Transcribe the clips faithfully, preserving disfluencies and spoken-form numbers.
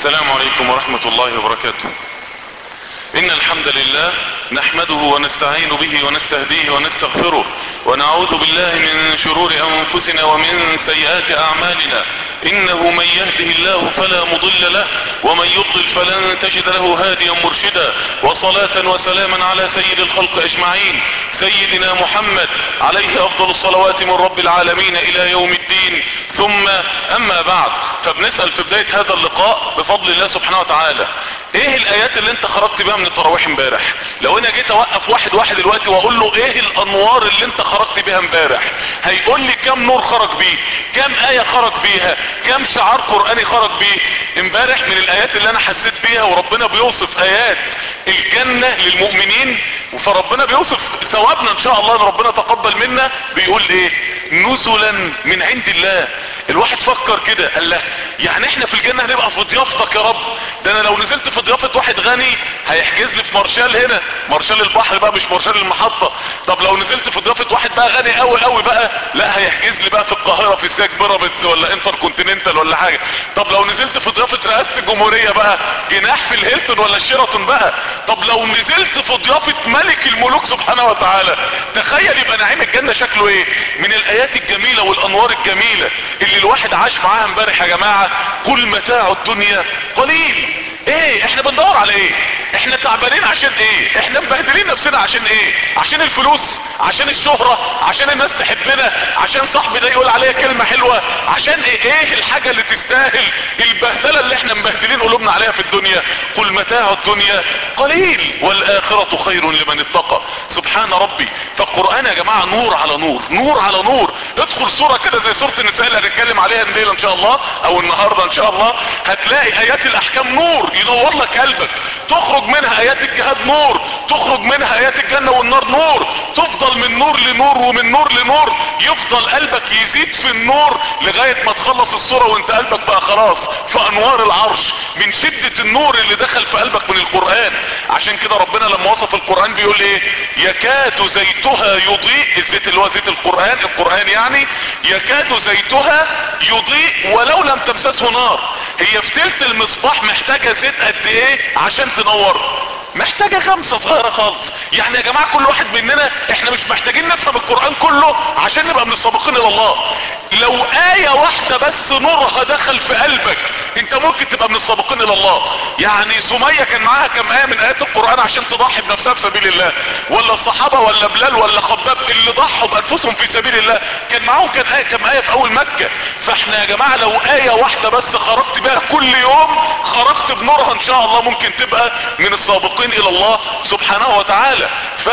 السلام عليكم ورحمة الله وبركاته. إن الحمد لله نحمده ونستعين به ونستهديه ونستغفره ونعوذ بالله من شرور أنفسنا ومن سيئات أعمالنا. إنه من يهده الله فلا مضل له ومن يضلل فلن تجد له هاديا مرشدا، وصلاة وسلاما على سيد الخلق أجمعين سيدنا محمد عليه أفضل الصلوات من رب العالمين إلى يوم الدين. ثم أما بعد، فبنسأل في بداية هذا اللقاء بفضل الله سبحانه وتعالى ايه الايات اللي انت خرجت بها من التراويح امبارح؟ لو انا جيت اوقف واحد واحد دلوقتي واقول له ايه الانوار اللي انت خرجت بها امبارح، هيقول لي كم نور خرج بيه، كم ايه خرج بيها، كم شعار قرآني خرج بيه امبارح. من الايات اللي انا حسيت بيها، وربنا بيوصف ايات الجنة للمؤمنين، فربنا بيوصف ثوابنا ان شاء الله ان ربنا تقبل منا، بيقول ايه؟ نزلا من عند الله. الواحد فكر كده، قال له يعني احنا في الجنة هنبقى في ضيافتك يا رب؟ ده انا لو نزلت في ضيافة واحد غني هيحجز لي في مارشال هنا، مارشال البحر بقى مش مارشال المحطة. طب لو نزلت في ضيافة واحد بقى غني قوي قوي بقى، لا هيحجز لي بقى في القاهرة في ساك بيراميدز ولا انتر كونتيننتال ولا حاجة. طب لو نزلت في ضيافة رئاسة الجمهورية بقى، جناح في الهيلتون ولا الشيراتون بقى. طب لو نزلت في ضيافة ملك الملوك سبحانه وتعالى، تخيل يبقى نعيم الجنة شكله ايه. من الايات الجميلة والانوار الجميلة اللي الواحد عاش معاها امبارح يا جماعة، كل متاع الدنيا قليل. ايه احنا بندور على ايه؟ احنا تعبانين عشان ايه؟ احنا مبهدلين نفسنا عشان ايه؟ عشان الفلوس؟ عشان الشهرة؟ عشان الناس تحبنا؟ عشان صاحبي ده يقول عليا كلمة حلوة؟ عشان ايه؟ ايه الحاجة اللي تستاهل البهدلة اللي احنا مبهدلين قلوبنا عليها في الدنيا؟ قل متاع الدنيا قليل والآخرة خير لمن اتقى. سبحان ربي. فالقرآن يا جماعة نور على نور، نور على نور. ادخل سورة كده زي سورة النساء اللي هنتكلم عليها الليلة ان شاء الله او النهاردة ان شاء الله، هتلاقي ايات الاحكام نور ينور لك قلبك، تخرج منها ايات الجهاد نور، تخرج منها ايات الجنة والنار نور، تفضل من نور لنور ومن نور لنور، يفضل قلبك يزيد في النور لغاية ما تخلص السورة وانت قلبك بقى خلاص في انوار العرش من شدة النور اللي دخل في قلبك من القرآن. عشان كده ربنا لما وصف القرآن بيقول ايه؟ يكاد زيتها يضيء، الزيت اللي هو زيت القرآن، القرآن يعني يكاد زيتها يضيء ولو لم تمسسه نار. هي في تلت المصباح محتاجة زيت قد ايه عشان تنور؟ محتاجة خمسة صغيرة خالص. يعني يا جماعة كل واحد مننا احنا مش محتاجين نفهم القرآن كله عشان نبقى من السابقين الى الله. لو آية واحدة بس نورها دخل في قلبك، انت ممكن تبقى من السابقين الى الله. يعني سمية كان معاها كم آية من آيات القرآن عشان تضحي بنفسها في سبيل الله، ولا الصحابة ولا بلال ولا خباب اللي ضحوا بأنفسهم في سبيل الله كان معاهم كان آية كم آية في اول مكة. فاحنا يا جماعة لو آية واحدة بس خرجت بها كل يوم، خرجت بنورها ان شاء الله ممكن تبقى من السابقين الى الله سبحانه وتعالى.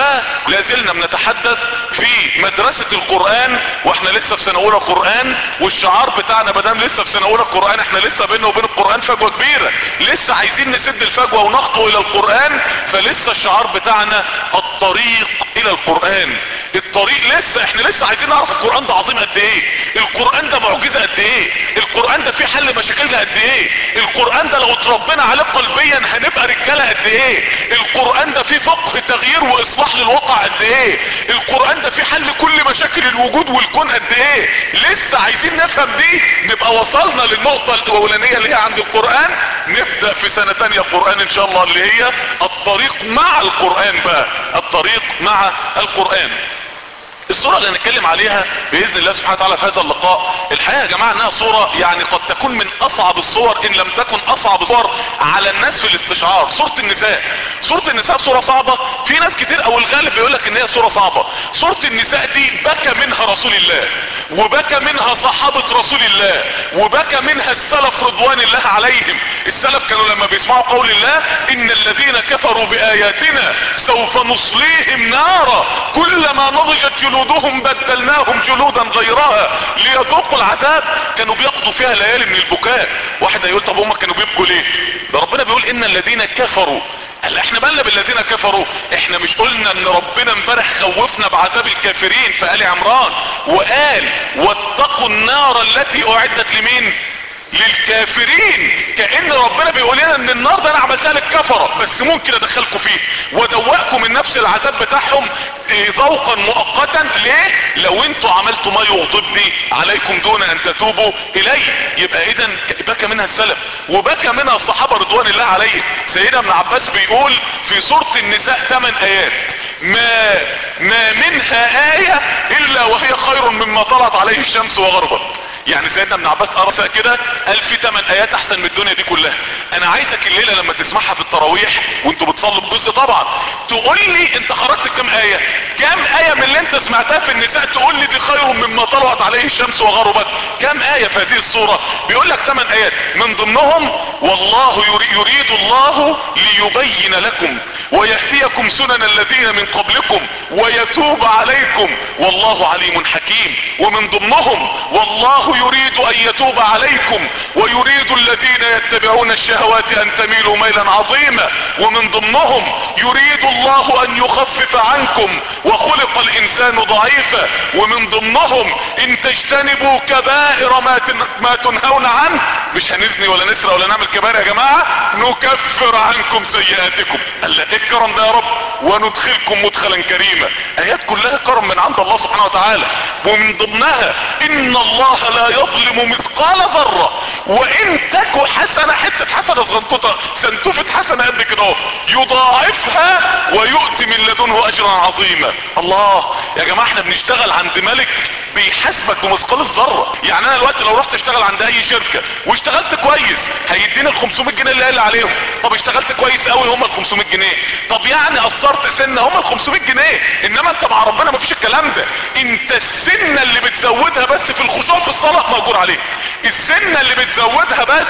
فلازلنا بنتحدث في مدرسة القرآن واحنا لسه في سنة اولى قرآن، والشعار بتاعنا مادام لسه في سنة اولى قرآن احنا لسه بيننا وبين القرآن فجوة كبيرة، لسه عايزين نسد الفجوة ونخطو الى القرآن. فلسه الشعار بتاعنا الطريق الى القرآن. الطريق لسه احنا لسه عايزين نعرف القرآن ده عظيم قد ايه، القرآن ده معجزة قد ايه، القرآن ده فيه حل مشاكلنا قد ايه، القرآن ده لو اتربينا عليه قلبيا هنبقى رجالة قد ايه، القرآن ده فيه فقه تغيير واصلاح للواقع قد ايه، القرآن ده فيه حل كل مشاكل الوجود والكون قد ايه. لسه عايزين نفهم دي، نبقى وصلنا للنقطة الاولانية اللي هي عند القرآن. نبدأ في سنة تانية قرآن ان شاء الله اللي هي الطريق مع القرآن بقى، الطريق مع القرآن. الصورة اللي هنتكلم عليها بإذن الله سبحانه وتعالى في هذا اللقاء، الحقيقة يا جماعة انها صورة يعني قد تكون من اصعب الصور ان لم تكن اصعب الصور على الناس في الاستشعار. صورة النساء. صورة النساء صورة صعبة. في ناس كتير او الغالب بيقولك ان هي صورة صعبة. صورة النساء دي بكى منها رسول الله، وبكى منها صحابة رسول الله، وبكى منها السلف رضوان الله عليهم. السلف كانوا لما بيسمعوا قول الله ان الذين كفروا بآياتنا سوف نصليهم نارا كلما نضجت جلودهم بدلناهم جلودا غيرها ليذوقوا العذاب، كانوا بيقضوا فيها ليالي من البكاء. واحد هيقول طب هم كانوا بيبكوا ليه؟ ده ربنا بيقول ان الذين كفروا. قال احنا بالنا بالذين كفروا؟ احنا مش قلنا ان ربنا امبارح خوفنا بعذاب الكافرين في آل عمران، وقال واتقوا النار التي اعدت لمين؟ للكافرين، كأن ربنا بيقول لنا ان النار ده انا عملتها للكفرة بس ممكن ادخلكم فيه وادوقكم من نفس العذاب بتاعهم ذوقا مؤقتا. ليه؟ لو انتوا عملتوا ما يغضبني عليكم دون ان تتوبوا الي. يبقى اذا بكى منها السلف وبكى منها الصحابة رضوان الله عليهم. سيدنا ابن عباس بيقول في سورة النساء ثمان ايات ما ما منها آية الا وهي خير مما طلعت عليه الشمس وغربت. يعني سيدنا ابن عباس قرأ كده قال في ثمان ايات احسن من الدنيا دي كلها. انا عايزك الليلة لما تسمعها في التراويح وانتوا بتصلوا بجزء طبعا تقول لي انت خرجت كم اية، كم اية من اللي انت سمعتها في النساء تقول لي دي خير مما طلعت عليه الشمس وغربت. كم اية في هذه الصورة؟ بيقول لك ثمان ايات من ضمنهم والله يريد الله ليبين لكم ويهديكم سنن الذين من قبلكم ويتوب عليكم والله عليم حكيم. ومن ضمنهم والله يريد ان يتوب عليكم ويريد الذين يتبعون الشهوات ان تميلوا ميلا عظيما. ومن ضمنهم يريد الله ان يخفف عنكم وخلق الانسان ضعيفا. ومن ضمنهم ان تجتنبوا كبائر ما, تن... ما تنهون عنه، مش هنزني ولا نسرق ولا نعمل كبائر يا جماعة، نكفر عنكم سيئاتكم. قال ايه الكرم ده يا رب؟ وندخلكم مدخلا كريما. ايات كلها كرم من عند الله سبحانه وتعالى. ومن ضمنها ان الله لا يظلم مثقال ذرة وان تك حسنة، حتة حسنة صغنطوطة سنتوفة حسنة قد كده اهو يضاعفها ويؤتي من لدنه اجرا عظيما. الله يا جماعة احنا بنشتغل عند ملك بيحاسبك بمثقال الذرة. يعني انا دلوقتي لو رحت اشتغل عند اي شركة واشتغلت كويس هيديني ال خمسمية جنيه اللي قال عليهم. طب اشتغلت كويس قوي هم ال خمسمية جنيه. طب يعني قصرت سنة هم ال خمسمية جنيه. انما انت مع ربنا مفيش الكلام ده. انت السنة اللي بتزودها بس في الخشوع في الصلاة مأجور عليها. السنة اللي بتزودها بس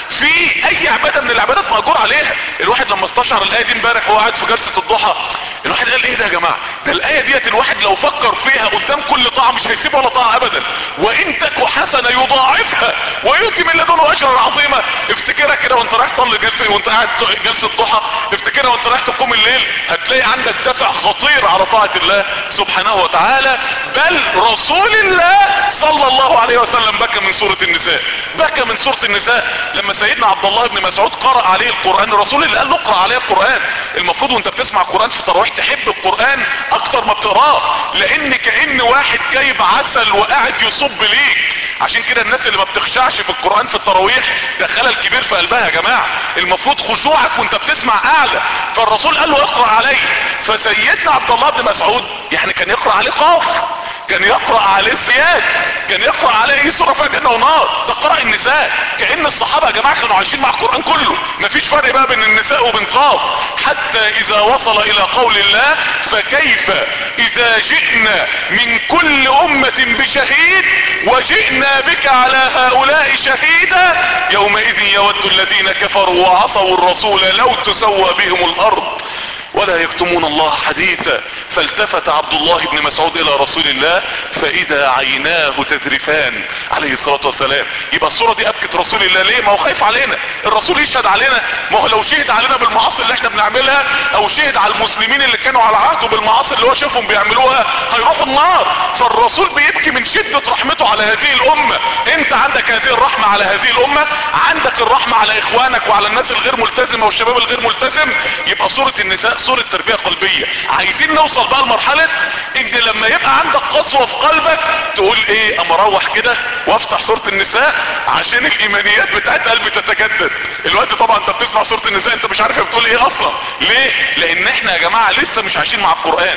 في اي عبادة من العبادات مأجور عليها. الواحد لما استشعر الاية دي امبارح وهو قاعد في جلسة الضحى الواحد قال ايه ده يا جماعة؟ ده الاية ديت الواحد لو فكر فيها قدام كل طاعة مش هيسيب ولا طاعة ابدا. وان تك حسنة يضاعفها ويؤتي من لدنه اجرا عظيما. افتكرها كده وانت رايح تصلي جلسة وانت قاعد جلسة الضحى، افتكرها وانت رايح تقوم الليل هتلاقي عندك دفع خطير على طاعة الله سبحانه وتعالى. بل رسول الله صلى الله عليه وسلم بكى من سورة النساء. بكى من سورة النساء لما سيدنا عبد الله بن مسعود قرأ عليه القرآن. الرسول اللي قال له اقرأ عليه القرآن. المفروض وانت بتسمع القرآن في التراويح تحب القرآن اكتر ما بتقراه، لان كأن واحد جايب عسل وقاعد يصب ليك. عشان كده الناس اللي ما بتخشعش في القرآن في التراويح ده خلل كبير في قلبها يا جماعة. المفروض خشوعك وانت بتسمع اعلى. فالرسول قال له اقرأ عليه. فسيدنا عبد الله بن مسعود يعني كان يقرأ عليه قاف، كان يقرأ عليه السياد، كان يقرأ عليه سورة فيها جنة ونار. ده قرأ النساء. كأن الصحابة يا جماعة كانوا عايشين مع القرآن كله. مفيش فرق بقى بين النساء وبين قاف. حتى اذا وصل الى قول الله فكيف اذا جئنا من كل امة بشهيد وجئنا بك على هؤلاء شهيدا يومئذ يود الذين كفروا وعصوا الرسول لو تسوى بهم الارض ولا يكتمون الله حديثا. فالتفت عبد الله بن مسعود الى رسول الله فاذا عيناه تذرفان عليه الصلاة والسلام. يبقى الصورة دي ابكت رسول الله ليه؟ ما هو خايف علينا. الرسول يشهد علينا. ما هو لو شهد علينا بالمعاصي اللي احنا بنعملها او شهد على المسلمين اللي كانوا على عهده بالمعاصي اللي هو شافهم بيعملوها هيروحوا النار. فالرسول بيبكي من شدة رحمته على هذه الامة. انت عندك هذه الرحمة على هذه الامة، عندك الرحمة على اخوانك وعلى الناس الغير ملتزمة والشباب الغير ملتزم. يبقى سورة النساء سورة تربية قلبية. عايزين نوصل بقى لمرحلة ان لما يبقى عندك قسوة في قلبك تقول ايه اما اروح كده وافتح سورة النساء عشان الايمانيات بتاعت قلبي تتجدد. الوقت طبعا انت بتسمع سورة النساء انت مش عارف هي بتقول ايه اصلا. ليه؟ لان احنا يا جماعة لسه مش عايشين مع القرآن.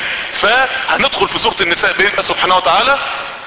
فهندخل في سورة النساء بإذن الله سبحانه وتعالى.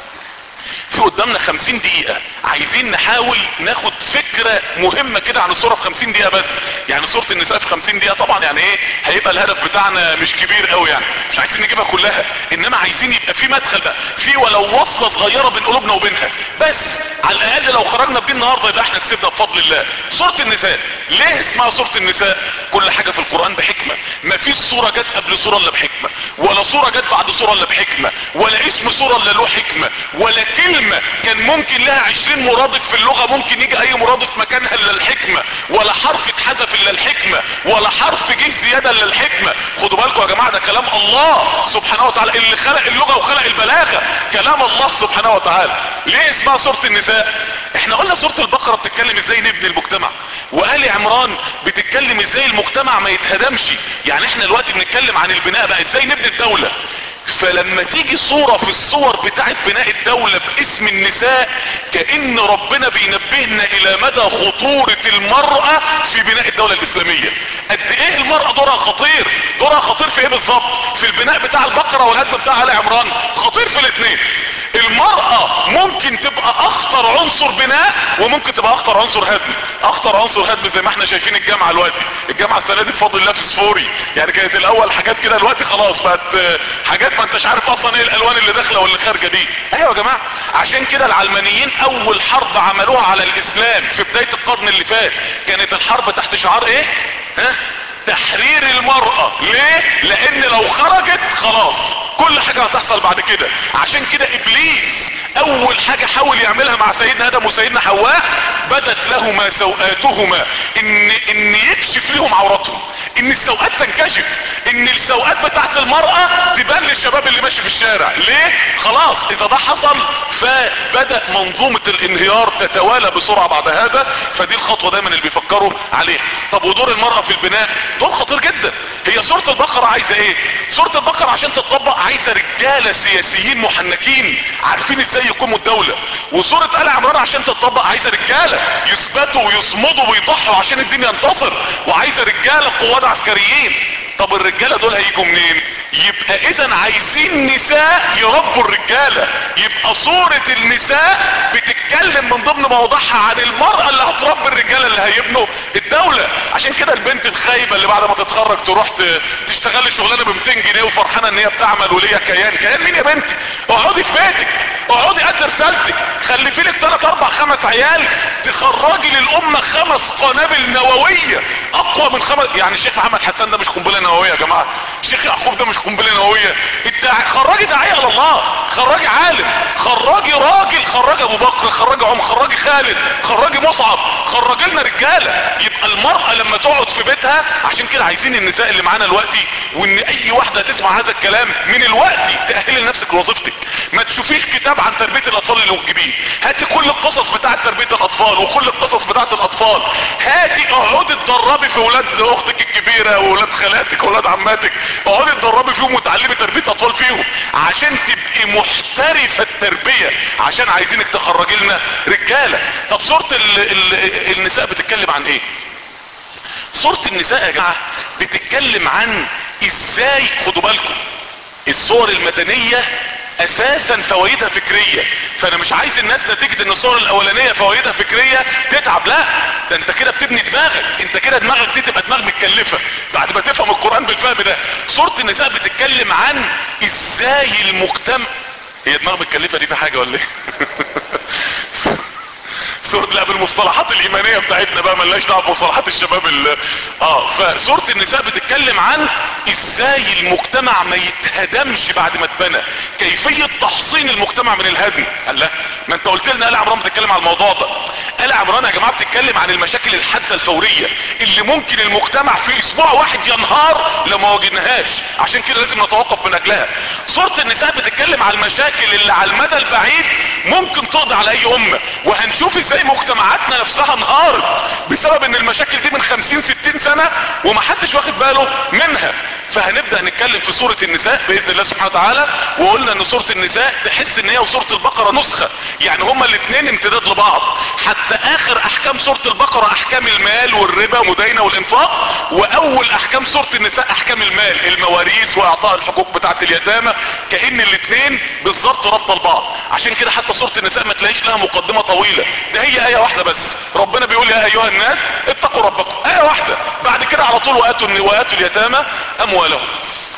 في قدامنا خمسين دقيقة عايزين نحاول ناخد فكرة مهمة كده عن الصورة في خمسين دقيقة بس. يعني صورة النساء في خمسين دقيقة طبعا يعني ايه هيبقى الهدف بتاعنا مش كبير قوي، يعني مش عايزين نجيبها كلها، انما عايزين يبقى في مدخل بقى في ولو وصلة صغيرة بين قلوبنا وبينها بس. على الاقل لو خرجنا بدي النهاردة يبقى احنا كسبنا بفضل الله. صورة النساء ليه اسمها سورة النساء؟ كل حاجة في القرآن بحكمة، ما فيش سورة جت قبل سورة الا بحكمة، ولا سورة جت بعد سورة الا بحكمة، ولا اسم سورة الا له حكمة، ولا كلمة كان ممكن لها عشرين مرادف في اللغة ممكن يجي اي مرادف مكانها الا الحكمة، ولا حرف اتحذف الا الحكمة، ولا حرف جه زيادة الا الحكمة. خدوا بالكم يا جماعة، ده كلام الله سبحانه وتعالى اللي خلق اللغة وخلق البلاغة، كلام الله سبحانه وتعالى. ليه اسمها سورة النساء؟ احنا قلنا سورة البقرة بتتكلم ازاي نبني المجتمع، وآل عمران بتتكلم ازاي المجتمع ما يتهدمش. يعني احنا دلوقتي بنتكلم عن البناء بقى، ازاي نبني الدولة. فلما تيجي صورة في الصور بتاعت بناء الدولة باسم النساء، كأن ربنا بينبهنا الى مدى خطورة المرأة في بناء الدولة الاسلامية. قد ايه المرأة دورها خطير. دورها خطير في ايه بالظبط؟ في البناء بتاع البقرة والهدم بتاع آل عمران، خطير في الاثنين. المرأة ممكن تبقى اخطر عنصر بناء، وممكن تبقى اخطر عنصر هدم. اخطر عنصر هدم زي ما احنا شايفين الجامعة دلوقتي، الجامعة السنة دي بفضل الله فسفوري، يعني كانت الاول حاجات كده، دلوقتي خلاص بقت حاجات ما انتش عارف اصلا ايه الالوان اللي داخله واللي خارجه دي. ايوه يا جماعه، عشان كده العلمانيين اول حرب عملوها على الاسلام في بدايه القرن اللي فات كانت الحرب تحت شعار ايه؟ ها؟ تحرير المرأة. ليه؟ لان لو خرجت خلاص كل حاجة هتحصل بعد كده. عشان كده ابليس اول حاجة حاول يعملها مع سيدنا ادم وسيدنا حواء، بدت لهما سوآتهما، ان ان يكشف لهم عوراتهم، ان السوءات تنكشف، ان السوءات بتاعت المرأة تبان للشباب اللي ماشي في الشارع. ليه؟ خلاص اذا ده حصل فبدأ منظومة الانهيار تتوالى بسرعة بعد هذا. فدي الخطوة دايما اللي بيفكروا عليها. طب ودور المرأة في البناء؟ دور خطير جدا. هي سورة البقرة عايزة ايه؟ سورة البقرة عشان تتطبق عايزة رجالة سياسيين محنكين عارفين ازاي يقوموا الدولة. وسورة آل عمران عشان تتطبق عايزة رجالة يثبتوا ويصمدوا ويضحوا عشان الدين ينتصر، وعايزة رجالة قوات عسكريين. طب الرجالة دول هيجوا منين؟ يبقى اذا عايزين نساء يربوا الرجالة. يبقى صورة النساء بتتكلم من ضمن مواضيعها عن المرأة اللي هتربي الرجالة اللي هيبنوا الدولة. عشان كده البنت الخايبة اللي بعد ما تتخرج تروح تشتغل شغلانة ب مئتين جنيه وفرحانة ان هي بتعمل وليها كيان. كيان مين يا بنتي؟ اقعدي في بيتك، اقعدي قد رسالتك، خلفي لك ثلاث اربع خمس عيال، تخرجي للامة خمس قنابل نووية اقوى من خمس. يعني الشيخ محمد حسان ده مش قنبلة نووية يا جماعة، الشيخ يعقوب ده مش قنبلة نووية. الداعي خرجي داعية على الله، خرجي عالم، خرجي راجل، خرجي ابو بكر، خرجي عمر، خرجي خالد، خرجي مصعب، خرجي لنا رجالة. يبقى المرأة لما تقعد في بيتها، عشان كده عايزين النساء اللي معانا دلوقتي، وان اي واحدة تسمع هذا الكلام من الوقت تأهلي لنفسك لوظيفتك. ما تشوفيش كتاب عن تربية الاطفال اللي تجيبيه، هاتي كل القصص بتاعت تربية الاطفال وكل القصص بتاعت الاطفال، هاتي اقعدي اتدربي في اولاد اختك الكبيرة واولاد خالاتك واولاد عماتك، اقعدي اتدربي فيهم وتعلمي تربية اطفال فيهم عشان تبقي محترفة التربية، عشان عايزينك تخرجي لنا رجالة. طب سورة ال ال النساء بتتكلم عن ايه؟ سورة النساء يا جماعة بتتكلم عن ازاي، خدوا بالكم الصور المدنية اساسا فوائدها فكرية. فانا مش عايز الناس نتيجة ان الصور الاولانية فوائدها فكرية تتعب، لا ده انت كده بتبني دماغك، انت كده دماغك دي تبقى دماغ متكلفة بعد ما تفهم القرآن بالفهم ده. سورة النساء بتتكلم عن ازاي المجتمع. هي دماغ متكلفة دي في حاجة ولا ايه؟ سورة لا بالمصطلحات الايمانية بتاعتنا بقى، ملناش دعوه بمصطلحات الشباب ال... اه فسورة النساء بتتكلم عن ازاي المجتمع ما يتهدمش بعد ما اتبنى، كيفية تحصين المجتمع من الهدم. الله، ما انت قلت لنا آل عمران بتتكلم عن الموضوع ده. آل عمران يا جماعة بتتكلم عن المشاكل الحادة الفورية اللي ممكن المجتمع في اسبوع واحد ينهار لو ما واجهناهاش، عشان كده لازم نتوقف من اجلها. سورة النساء بتتكلم عن المشاكل اللي على المدى البعيد ممكن تقضي على اي امة، وهنشوف ازاي مجتمعاتنا نفسها انهارت بسبب ان المشاكل دي من خمسين ستين سنة ومحدش واخد باله منها. فهنبدأ نتكلم في سورة النساء بإذن الله سبحانه وتعالى. وقلنا ان سورة النساء تحس ان هي وسورة البقرة نسخة، يعني هما الاثنين امتداد لبعض. حتى اخر احكام سورة البقرة احكام المال والربا والمداينة والانفاق، واول احكام سورة النساء احكام المال، المواريث واعطاء الحقوق بتاعة اليتامى، كأن الاثنين بالظبط رابطة لبعض. عشان كده حتى سورة النساء ما تلاقيش لها مقدمة طويلة، ده هي آية واحدة بس. ربنا بيقول يا ايها الناس اتقوا ربكم، آية واحدة، بعد كده على طول وآتوا وآتوا اليتامى اموالهم.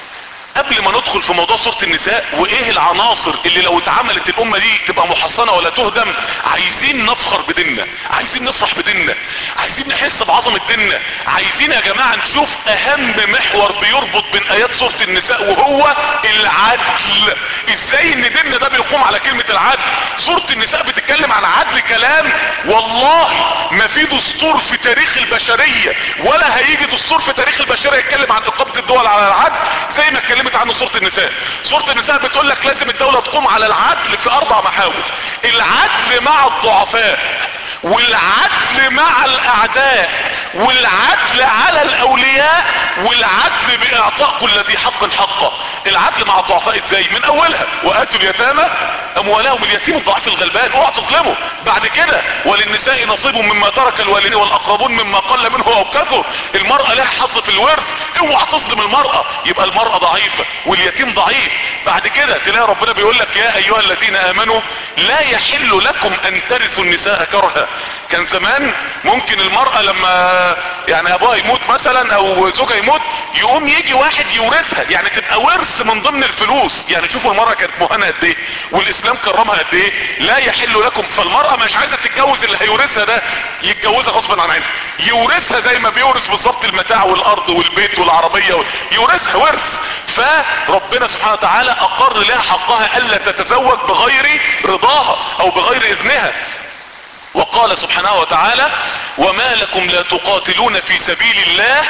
قبل ما ندخل في موضوع سورة النساء وايه العناصر اللي لو اتعملت الامة دي تبقى محصنة ولا تهدم، عايزين نفخر بديننا، عايزين نفرح بديننا، عايزين نحس بعظمة ديننا، عايزين يا جماعة نشوف اهم محور بيربط بين ايات سورة النساء وهو العدل. ازاي ان ديننا ده بيقوم على كلمة العدل. سورة النساء بتتكلم عن عدل كلام والله ما في دستور في تاريخ البشرية ولا هيجي دستور في تاريخ البشرية يتكلم عن اقامة الدول على العدل زي ما اتكلمت عنه سورة النساء. سورة النساء بتقول لك لازم الدولة تقوم على العدل في اربع محاور: العدل مع الضعفاء، والعدل مع الاعداء، والعدل على الاولياء، والعدل باعطاء كل ذي حق حقه. العدل مع الضعفاء ازاي؟ من اولها واتوا اليتامى اموالهم، اليتيم الضعيف الغلبان اوعى تظلمه. بعد كده وللنساء نصيب مما ترك الوالدين والاقربون مما قل منه او كثر. المرأة لها حظ في الورث، اوعى تظلم المرأة، يبقى المرأة ضعيفة واليتيم ضعيف. بعد كده تلاقي ربنا بيقول لك يا ايها الذين امنوا لا يحل لكم ان ترثوا النساء كرها. كان زمان ممكن المرأة لما يعني ابوها يموت مثلا او زوجها يموت يقوم يجي واحد يورثها، يعني تبقى ورث من ضمن الفلوس. يعني شوفوا المرأة كانت مهانة قد ايه والاسلام كرمها قد ايه. لا يحل لكم، فالمرأة مش عايزة تتجوز اللي هيورثها ده، يتجوزها غصبا عن عينها، يورثها زي ما بيورث بالظبط المتاع والارض والبيت والعربية، يورثها ورث. فربنا سبحانه وتعالى اقر لها حقها الا تتزوج بغير رضاها او بغير اذنها. وقال سبحانه وتعالى وما لكم لا تقاتلون في سبيل الله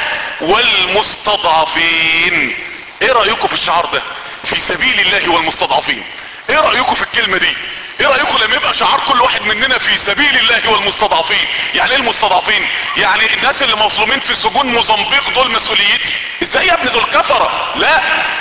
والمستضعفين. ايه رأيكم في الشعار ده؟ في سبيل الله والمستضعفين. ايه رأيكم في الكلمة دي؟ ايه رأيكم لما يبقى شعار كل واحد مننا في سبيل الله والمستضعفين؟ يعني ايه المستضعفين؟ يعني الناس اللي مظلومين في سجون موزمبيق دول مسؤوليتي؟ ازاي يا ابني دول كفرة؟ لا،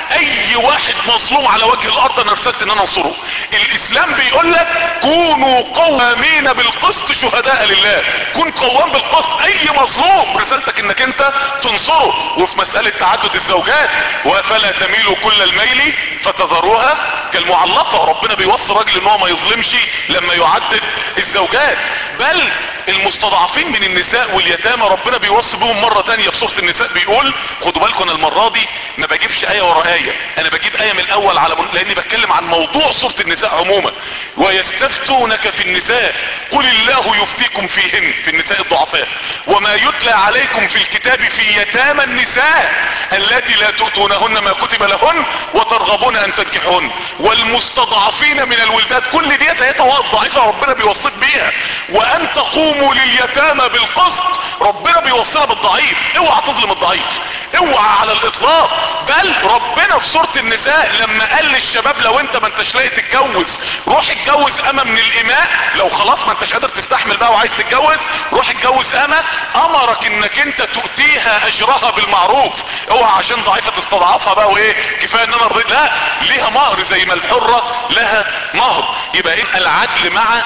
اي واحد مظلوم على وجه الارض انا ارسلت ان انا انصره. الاسلام بيقول لك كونوا قوامين بالقسط شهداء لله، كن قوام بالقسط. اي مظلوم رسالتك انك انت تنصره. وفي مسألة تعدد الزوجات وفلا تميلوا كل الميل فتذروها كالمعلقة، ربنا بيوصي راجل ان هو ما يظلمش لما يعدد الزوجات. بل المستضعفين من النساء واليتامى ربنا بيوصي بهم مرة تانية في سورة النساء، بيقول خدوا بالكم انا المرة دي ما بجيبش اية ورا اية، انا بجيب اية من الاول على من... لاني بتكلم عن موضوع سورة النساء عموما. ويستفتونك في النساء قل الله يفتيكم فيهن، في النساء الضعفاء، وما يتلى عليكم في الكتاب في يتامى النساء التي لا تؤتونهن ما كتب لهن وترغبون ان تنكحهن والمستضعفين من الولدات. كل ديت ايات ضعيفة ربنا بيوصيك بيها. وان تقوموا لليتامى بالقسط، ربنا بيوصينا بالضعيف، اوعى تظلم الضعيف، اوعى على الاطلاق. بل ربنا في سورة النساء لما قال للشباب لو انت ما انتش لاقي تتجوز روح اتجوز اما من الاماء، لو خلاص ما انتش قادر تستحمل بقى وعايز تتجوز روح اتجوز اما، امرك انك انت تؤتيها اجرها بالمعروف. اوعى عشان ضعيفة تستضعفها بقى وايه كفاية ان انا رضيت، لا، ليها مهر زي ما الحرة لها مهر. يبقى ايه العدل مع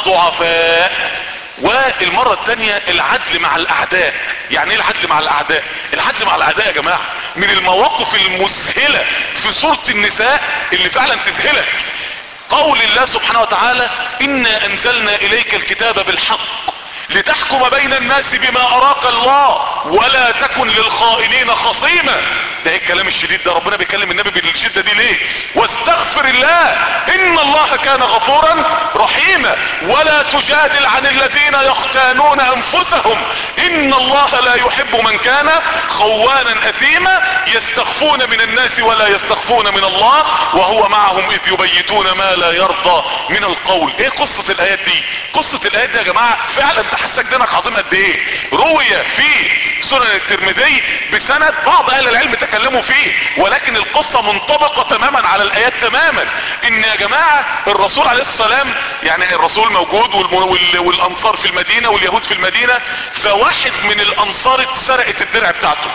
الضعفاء. والمرة التانية العدل مع الاعداء. يعني ايه العدل مع الاعداء؟ العدل مع الاعداء يا جماعة من المواقف المذهلة في سورة النساء اللي فعلا تذهلك. قول الله سبحانه وتعالى انا انزلنا اليك الكتاب بالحق لتحكم بين الناس بما اراك الله ولا تكن للخائنين خصيما. ده ايه الكلام الشديد ده؟ ربنا بيكلم النبي بالشدة دي ليه؟ واستغفر الله ان الله كان غفورا رحيما ولا تجادل عن الذين يختانون انفسهم ان الله لا يحب من كان خوانا اثيما يستخفون من الناس ولا يستخفون من الله وهو معهم اذ يبيتون ما لا يرضى من القول. ايه قصة الايات دي؟ قصة الايات دي يا جماعة فعلا تحسك دينك عظيم قد ايه. روي في سنن الترمذي بسند بعض اهل العلم تكلموا فيه، ولكن القصة منطبقة تماما على الايات تماما. ان يا جماعة الرسول عليه السلام يعني الرسول موجود والانصار في المدينة واليهود في المدينة، فواحد من الانصار اتسرقت الدرع بتاعته،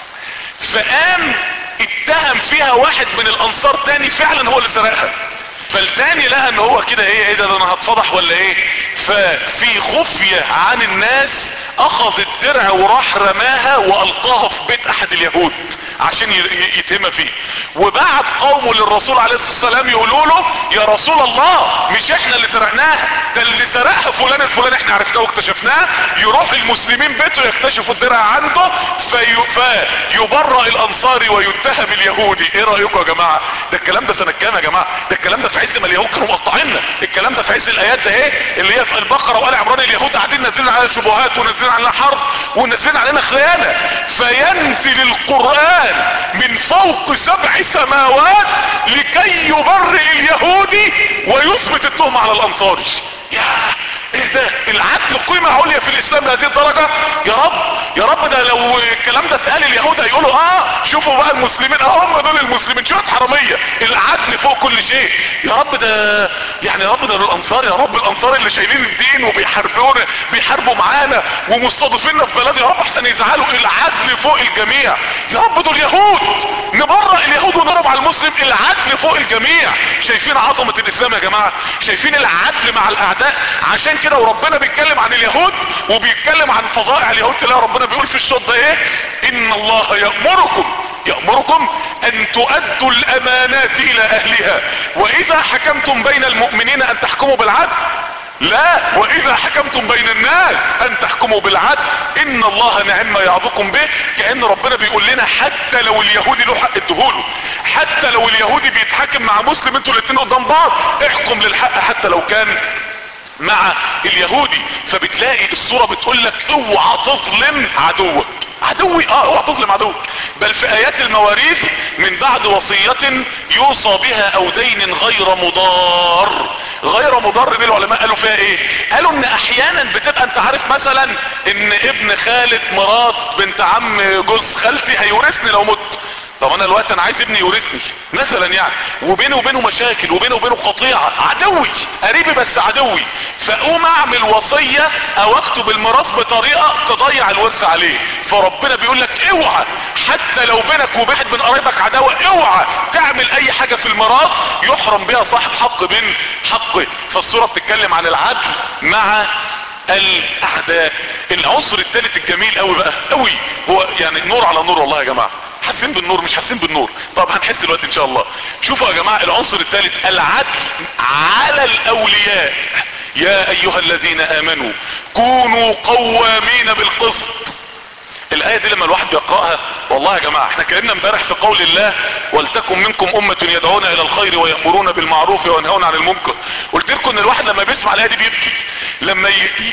فقام اتهم فيها واحد من الانصار تاني فعلا هو اللي سرقها. فالتاني لقى ان هو كده ايه ايه ده, ده انا هتفضح ولا ايه. ففي خفية عن الناس اخذ الدرع وراح رماها والقاها في بيت احد اليهود عشان يتهم فيه، وبعت قومه للرسول عليه الصلاة والسلام يقولوا له يا رسول الله مش احنا اللي سرقناها، ده اللي سرقها فلان الفلاني احنا عرفناه واكتشفناه. يروح المسلمين بيته يكتشفوا الدرع عنده في فيبرأ الانصاري ويتهم اليهودي. ايه رأيكم يا جماعة؟ ده الكلام ده سنة كام يا جماعة؟ ده الكلام ده في عز ما اليهود كانوا مقطعيننا، الكلام ده في عز الايات ده ايه اللي هي في البقرة وآل عمران. اليهود قاعدين نازلين علينا شبهات ونازلين علينا حرب ونازلين علينا خيانة، فينزل القرآن من فوق سبع سماوات لكي يبرئ اليهودي ويثبت التهمة على الانصاري. يا ايه ده؟ العدل قيمة عليا في الاسلام لهذه الدرجة. يا رب يا رب، ده لو الكلام ده اتقال اليهود هيقولوا اه شوفوا بقى المسلمين، اه هم دول المسلمين شوية حرامية. العدل فوق كل شيء. يا رب ده يعني يا رب ده الانصار، يا رب الانصار اللي شايلين الدين وبيحاربونا بيحاربوا معانا ومستضيفيننا في بلد، يا رب احسن يزعلوا. العدل فوق الجميع. يا رب دول يهود، نبرأ اليهود ونضرب على المسلم. العدل فوق الجميع. شايفين عظمة الاسلام يا جماعة؟ شايفين العدل مع الاعداء؟ عشان كده وربنا بيتكلم عن اليهود وبيتكلم عن فظائع اليهود، تلاقي ربنا بيقول في الشوط ده ايه؟ ان الله يأمركم يأمركم ان تؤدوا الامانات الى اهلها واذا حكمتم بين المؤمنين ان تحكموا بالعدل. لا، واذا حكمتم بين الناس ان تحكموا بالعدل ان الله نعم ما يعظكم به. كأن ربنا بيقول لنا حتى لو اليهودي له حق ادهوله، حتى لو اليهودي بيتحاكم مع مسلم انتوا الاتنين قدام بعض، احكم للحق حتى لو كان مع اليهودي. فبتلاقي الصورة بتقول لك اوعى تظلم عدوك. عدوي اه اوعى تظلم عدوك. بل في ايات المواريث من بعد وصية يوصى بها او دين غير مضار. غير مضار دي العلماء قالوا فيها ايه؟ قالوا ان احيانا بتبقى انت عارف مثلا ان ابن خالة مرات بنت عم جوز خالتي هيورثني لو مت. طب انا الوقت انا عايز ابني يورثني مثلا يعني، وبينه وبينه مشاكل وبينه وبينه قطيعة، عدوي قريبي بس عدوي، فاقوم اعمل وصية او اكتب الميراث بطريقة تضيع الورث عليه. فربنا بيقول لك اوعى حتى لو بينك وبين من قرايبك عداوة، اوعى تعمل اي حاجة في الميراث يحرم بها صاحب حق من حقه. فالصورة بتتكلم عن العدل مع الاعداء. العنصر الثالث الجميل قوي بقى قوي هو يعني نور على نور. والله يا جماعة حاسين بالنور مش حاسين بالنور؟ طب هنحس دلوقتي ان شاء الله. شوفوا يا جماعة العنصر الثالث العدل على الاولياء. يا ايها الذين امنوا كونوا قوامين بالقسط. الايه دي لما الواحد بيقرأها والله يا جماعة احنا اتكلمنا امبارح في قول الله ولتكن منكم امة يدعون الى الخير ويأمرون بالمعروف وينهون عن المنكر. قلت لكم ان الواحد لما بيسمع الايه دي بيبكي، لما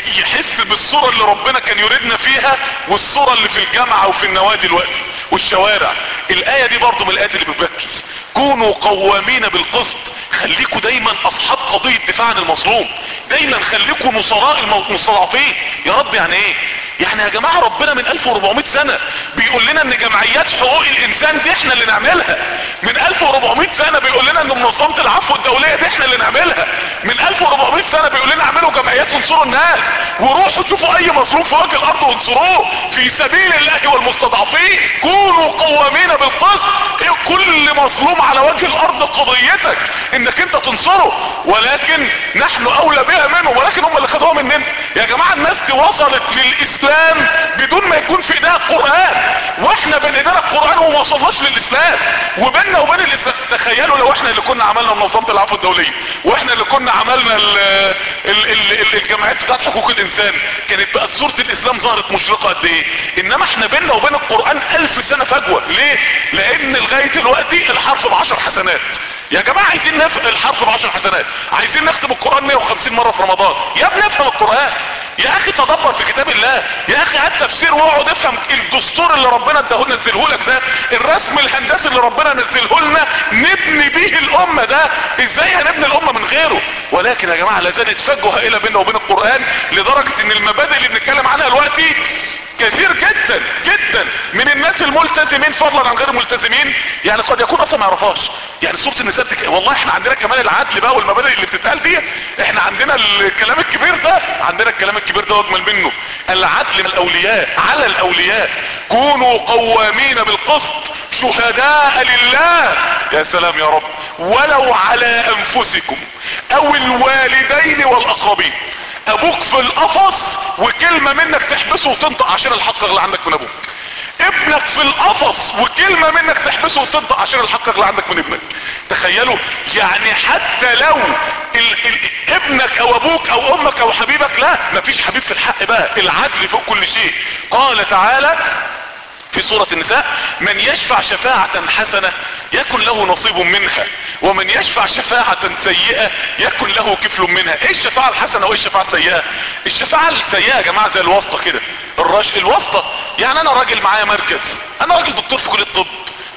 يحس بالصورة اللي ربنا كان يريدنا فيها والصورة اللي في الجامعة وفي النوادي دلوقتي والشوارع. الايه دي برضو من الايات اللي بتبكي. كونوا قوامين بالقسط. خليكوا دايما اصحاب قضية دفاع عن المظلوم، دايما خليكوا نصراء المستضعفين. يا رب يعني ايه؟ يعني يا جماعة ربنا من ألف واربعمائة سنة بيقول لنا ان جمعيات حقوق الانسان دي احنا اللي نعملها. من ألف واربعمائة سنة بيقول لنا ان منظمة العفو الدولية دي احنا اللي نعملها. من ألف واربعمائة سنة بيقول لنا اعملوا جمعيات وانصروا الناس، وروحوا شوفوا اي مظلوم في وجه الارض وانصروه في سبيل الله والمستضعفين. كونوا قوامين بالقسط. إيه كل مظلوم على وجه الارض قضيتك انك انت تنصره، ولكن نحن اولى بها منهم، ولكن هم اللي خدوها مننا. يا جماعة الناس دي وصلت للاسلام بدون ما يكون في ايديها القرآن، واحنا بين ايدينا القرآن وما وصلناش للاسلام، وبيننا وبين الاسلام. تخيلوا لو احنا اللي كنا عملنا منظمة العفو الدولية، واحنا اللي كنا عملنا ال ال ال الجمعيات بتاعت حقوق الانسان، كانت بقت صورة الاسلام ظهرت مشرقة قد ايه. انما احنا بيننا وبين القرآن الف سنة فجوة. ليه؟ لان لغاية دلوقتي الحرف بعشر حسنات. يا جماعة عايزين نفهم الحرف بعشر حسنات، عايزين نختم القرآن مئة وخمسين مرة في رمضان. يا ابني افهم القرآن يا اخي، تدبر في كتاب الله يا اخي، هات تفسير واقعد افهم الدستور اللي ربنا اداه نزله لك ده، الرسم الهندسي اللي ربنا نزله لنا نبني بيه الامة ده. ازاي هنبني الامة من غيره؟ ولكن يا جماعة لا زالت فجوة هائلة بيننا وبين القرآن، لدرجة ان المبادئ اللي بنتكلم عنها دلوقتي كثير جدا جدا من الناس الملتزمين فضلا عن غير الملتزمين يعني قد يكون اصلا ما يعرفهاش. يعني سورة النساء بتك... والله احنا عندنا كمان العدل بقى والمبادئ اللي بتتقال دي، احنا عندنا الكلام الكبير ده، عندنا الكلام الكبير ده واجمل منه. العدل من الاولياء على الاولياء. كونوا قوامين بالقسط شهداء لله. يا سلام يا رب. ولو على انفسكم او الوالدين والاقربين. ابوك في القفص وكلمة منك تحبسه وتنطق عشان الحق اللي عندك من ابوك. ابنك في القفص وكلمة منك تحبسه وتنطق عشان الحق اللي عندك من ابنك. تخيلوا يعني حتى لو ال ال ابنك او ابوك او امك او حبيبك، لا مفيش حبيب في الحق بقى، العدل فوق كل شيء. قال تعالى في سورة النساء: من يشفع شفاعة حسنة يكن له نصيب منها ومن يشفع شفاعة سيئة يكن له كفل منها. ايه الشفاعة الحسنة وايه الشفاعة السيئة؟ الشفاعة السيئة يا جماعة زي الواسطة كده. الرجل الواسطة يعني انا راجل معايا مركز، انا راجل دكتور في كلية الطب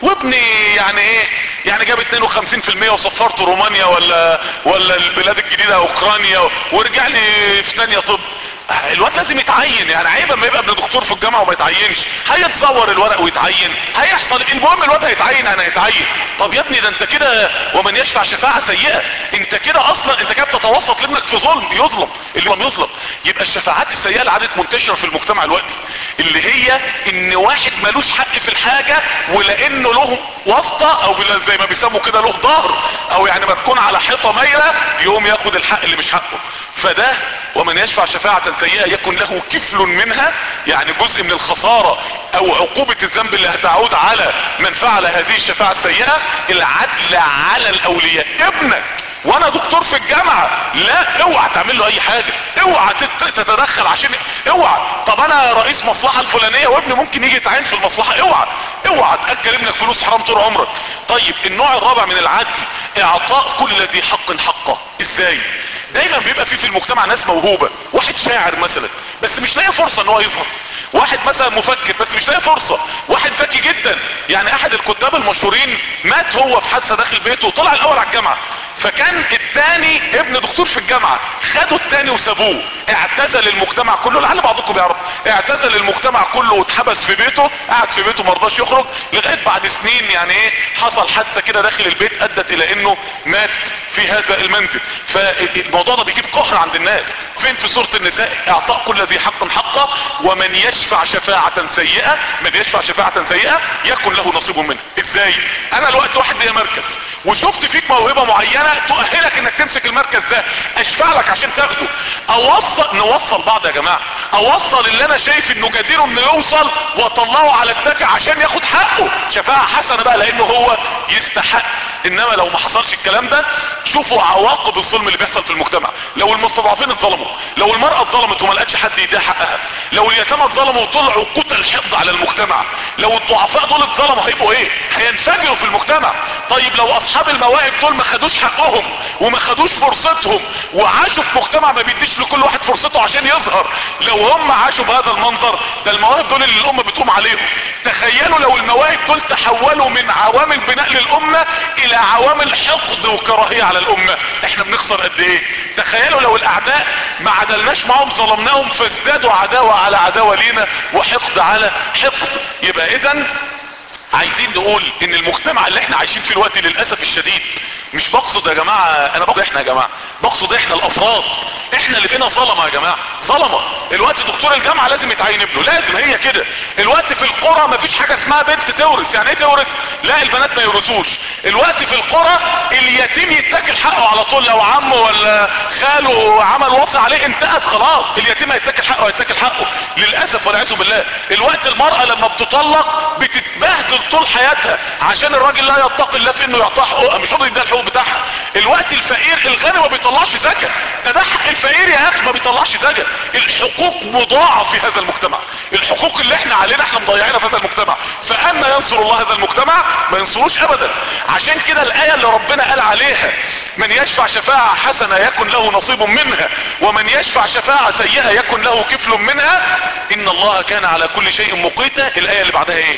وابني يعني ايه يعني جاب اتنين وخمسين في المية وصفرت رومانيا ولا ولا البلاد الجديدة اوكرانيا ورجع لي في تانية طب، الواد لازم يتعين. يعني عيب اما يبقى ابن دكتور في الجامعه وما يتعينش، هيتصور الورق ويتعين، هيحصل المهم الواد هيتعين انا هيتعين. طب يا ابني ده انت كده ومن يشفع شفاعه سيئه، انت كده اصلا انت كده بتتوسط لابنك في ظلم يظلم اللي هو يظلم. يبقى الشفاعات السيئه اللي عادت منتشره في المجتمع دلوقتي اللي هي ان واحد ملوش حق في الحاجه ولانه له واسطه او زي ما بيسموا كده له ظهر او يعني ما تكون على حيطه مايله يقوم ياخد الحق اللي مش حقه. فده ومن يشفع شفاعة سيئة يكن له كفل منها، يعني جزء من الخسارة او عقوبة الذنب اللي هتعود على من فعل هذه الشفاعة السيئة. العدل على الاولياء. ابنك وانا دكتور في الجامعة، لا اوعى تعمل له اي حاجة، اوعى تتدخل عشان اوعى. طب انا رئيس مصلحة الفلانية وابني ممكن يجي يتعين في المصلحة، اوعى اوعى تأكل ابنك فلوس حرام طول عمرك. طيب النوع الرابع من العدل اعطاء كل ذي حق حقه. ازاي؟ دايما بيبقى في في المجتمع ناس موهوبة، واحد شاعر مثلا بس مش لاقي فرصة ان هو يظهر، واحد مثلا مفكر بس مش لاقي فرصة، واحد ذكي جدا. يعني احد الكتاب المشهورين مات هو في حادثة داخل بيته وطلع الاول على الجامعة، فكان التاني ابن دكتور في الجامعة خدوا التاني وسابوه، اعتزل المجتمع كله، لعل بعضكم بيعرف، اعتزل المجتمع كله واتحبس في بيته، قعد في بيته مرضاش يخرج لغاية بعد سنين يعني ايه حصل حادثة كده داخل البيت ادت الى انه مات في هذا المنزل. فالموضوع ده بيجيب قهر عند الناس. فين في سورة النساء؟ اعطاء كل ذي حق حقه ومن يشفع شفاعة سيئة، من يشفع شفاعة سيئة يكن له نصيب منها. ازاي؟ انا الوقت واحد ليا مركز وشفت فيك موهبة معينة تؤهلك انك تمسك المركز ده، اشفع لك عشان تاخده. اوصل نوصل بعض يا جماعة، اوصل اللي انا شايف انه جدير انه يوصل واطلعه على الدافع عشان ياخد حقه. شفاعة حسنة بقى لانه هو يستحق. انما لو ما حصلش الكلام ده، شوفوا عواقب الظلم اللي بيحصل في المجتمع. لو المستضعفين اتظلموا، لو المرأة اتظلمت وما لقتش حد يديها حقها، لو اليتامى اتظلموا وطلعوا كتل حقد على المجتمع، لو الضعفاء دول اتظلموا هيبقوا ايه؟ هينفجروا في المجتمع. طيب لو اصحاب المواهب دول ما خدوش حقهم وما خدوش فرصتهم وعاشوا في مجتمع ما بيديش لكل واحد فرصته عشان يظهر، لو هم عاشوا بهذا المنظر، ده المواهب دول اللي الامة بتقوم عليهم. تخيلوا لو المواهب دول تحولوا من عوامل بناء للامة الى عوامل حقد وكراهية على الامة، احنا بنخسر قد ايه؟ تخيلوا لو الاعداء ما عدلناش معهم ظلمناهم فازدادوا عداوة على عداوة لينا وحقد على حقد. يبقى اذا عايزين نقول ان المجتمع اللي احنا عايشين فيه الوقت للاسف الشديد، مش بقصد يا جماعة انا بقصد احنا يا جماعة، بقصد احنا الافراد، احنا اللي بقينا ظلمة يا جماعة، ظلمة. الوقت دكتور الجامعة لازم يتعين ابنه، لازم، هي كده. الوقت في القرى مفيش حاجة اسمها بنت تورث. يعني ايه تورث؟ لا البنات ما يورثوش. الوقت في القرى اليتيم يتاكل حقه على طول، لو عمه ولا خاله عمل وصي عليه انتهت خلاص، اليتيم هيتاكل حقه هيتاكل حقه للاسف والعياذ بالله. الوقت المرأة لما بتطلق بتتبهدل طول حياتها عشان الراجل لا يتقي الله في انه يعطيها حقوقها، مش راضي يديها الحقوق بتاعها. الوقت الفقير الغني ما بيطلعش زكاة، ده ده حق الفقير يا اخي ما بيطلعش زكاة. الحقوق مضاعف في هذا المجتمع، الحقوق اللي احنا علينا احنا مضيعينها في هذا المجتمع. فاما ينصر الله هذا المجتمع ما ينصروش ابدا. عشان كده الايه اللي ربنا قال عليها من يشفع شفاعة حسنة يكن له نصيب منها ومن يشفع شفاعة سيئة يكن له كفل منها ان الله كان على كل شيء مقيتا. الايه اللي بعدها ايه؟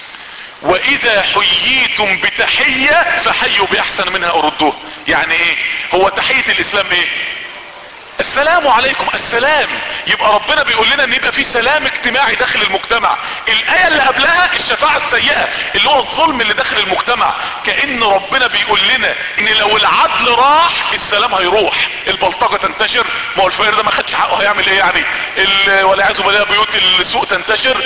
واذا حييتم بتحية فحيوا باحسن منها او ردوها. يعني ايه؟ هو تحية الاسلام ايه؟ السلام عليكم، السلام. يبقى ربنا بيقول لنا ان يبقى في سلام اجتماعي داخل المجتمع. الايه اللي قبلها الشفاعة السيئة اللي هو الظلم اللي داخل المجتمع، كأن ربنا بيقول لنا ان لو العدل راح السلام هيروح، البلطجة تنتشر. ما هو الفقير ده ما خدش حقه هيعمل ايه يعني؟ والعياذ بالله بيوت السوء تنتشر،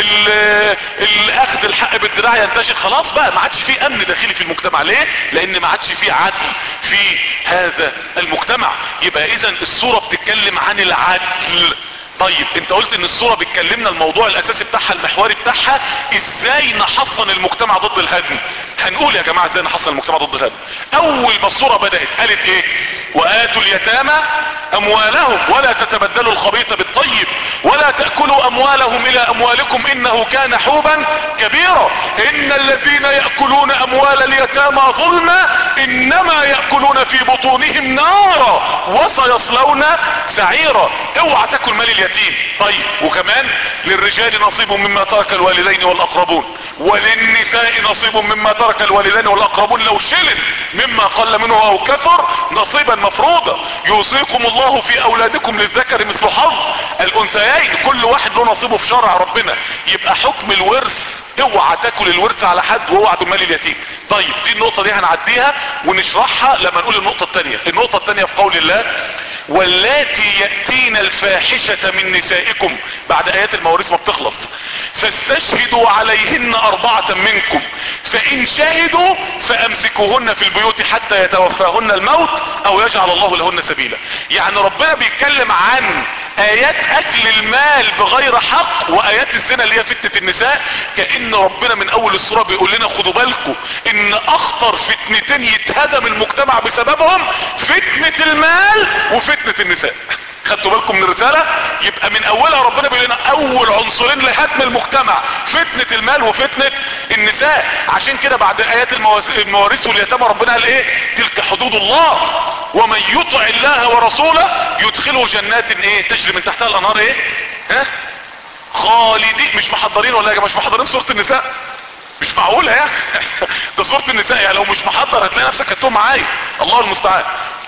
الاخذ الحق بالدراع ينتشر، خلاص بقى ما عادش في امن داخلي في المجتمع. ليه؟ لان ما عادش في عدل في هذا المجتمع. يبقى اذا السوء الصورة بتتكلم عن العدل. طيب انت قلت ان الصورة بتكلمنا الموضوع الاساسي بتاعها المحوري بتاعها ازاي نحصن المجتمع ضد الهدم. هنقول يا جماعة ازاي نحصن المجتمع ضد الهدم. اول ما الصورة بدأت قالت ايه؟ واتوا اليتامى اموالهم ولا تتبدلوا الخبيث بالطيب ولا تأكلوا اموالهم الى اموالكم انه كان حوبا كبيرا ان الذين يأكلون اموال اليتامى ظلما انما يأكلون في بطونهم نارا وسيصلون سعيرا. اوعى تاكل مال اليتيم. طيب وكمان للرجال نصيب مما ترك الوالدين والاقربون وللنساء نصيب مما ترك الوالدين والاقربون لو شلن مما قل منه او كثر نصيبا مفروضا يوصيكم الله في اولادكم للذكر مثل حظ الانثيين كل واحد له نصيبه في شرع ربنا. يبقى حكم الورث اوعى تاكل الورث على حد واوعى تمال اليتيم. طيب دي النقطة دي هنعديها ونشرحها لما نقول النقطة التانية. النقطة التانية في قول الله واللاتي يأتين الفاحشة من نسائكم بعد ايات المواريث ما بتخلص فاستشهدوا عليهن اربعة منكم فان شهدوا فامسكوهن في البيوت حتى يتوفاهن الموت او يجعل الله لهن سبيلا. يعني ربنا بيتكلم عن ايات اكل المال بغير حق وايات الزنا اللي هي فتنة النساء. كأن ربنا من اول السورة بيقول لنا خدوا بالكم ان اخطر فتنتين يتهدم المجتمع بسببهم فتنة المال وفتنة النساء. خدتوا بالكم من الرسالة؟ يبقى من اولها ربنا بيقول لنا اول عنصرين لهدم المجتمع فتنة المال وفتنة النساء. عشان كده بعد ايات المواريث واليتامى ربنا قال ايه؟ تلك حدود الله ومن يطع الله ورسوله يدخله جنات ايه تجري من تحتها الانهار ايه ها خالدين. مش محضرين ولا يا جماعه مش محضرين سورة النساء؟ مش معقولة يعني ده سورة النساء يعني لو مش محضر هتلاقي نفسك هتقوم معايا. الله المستعان.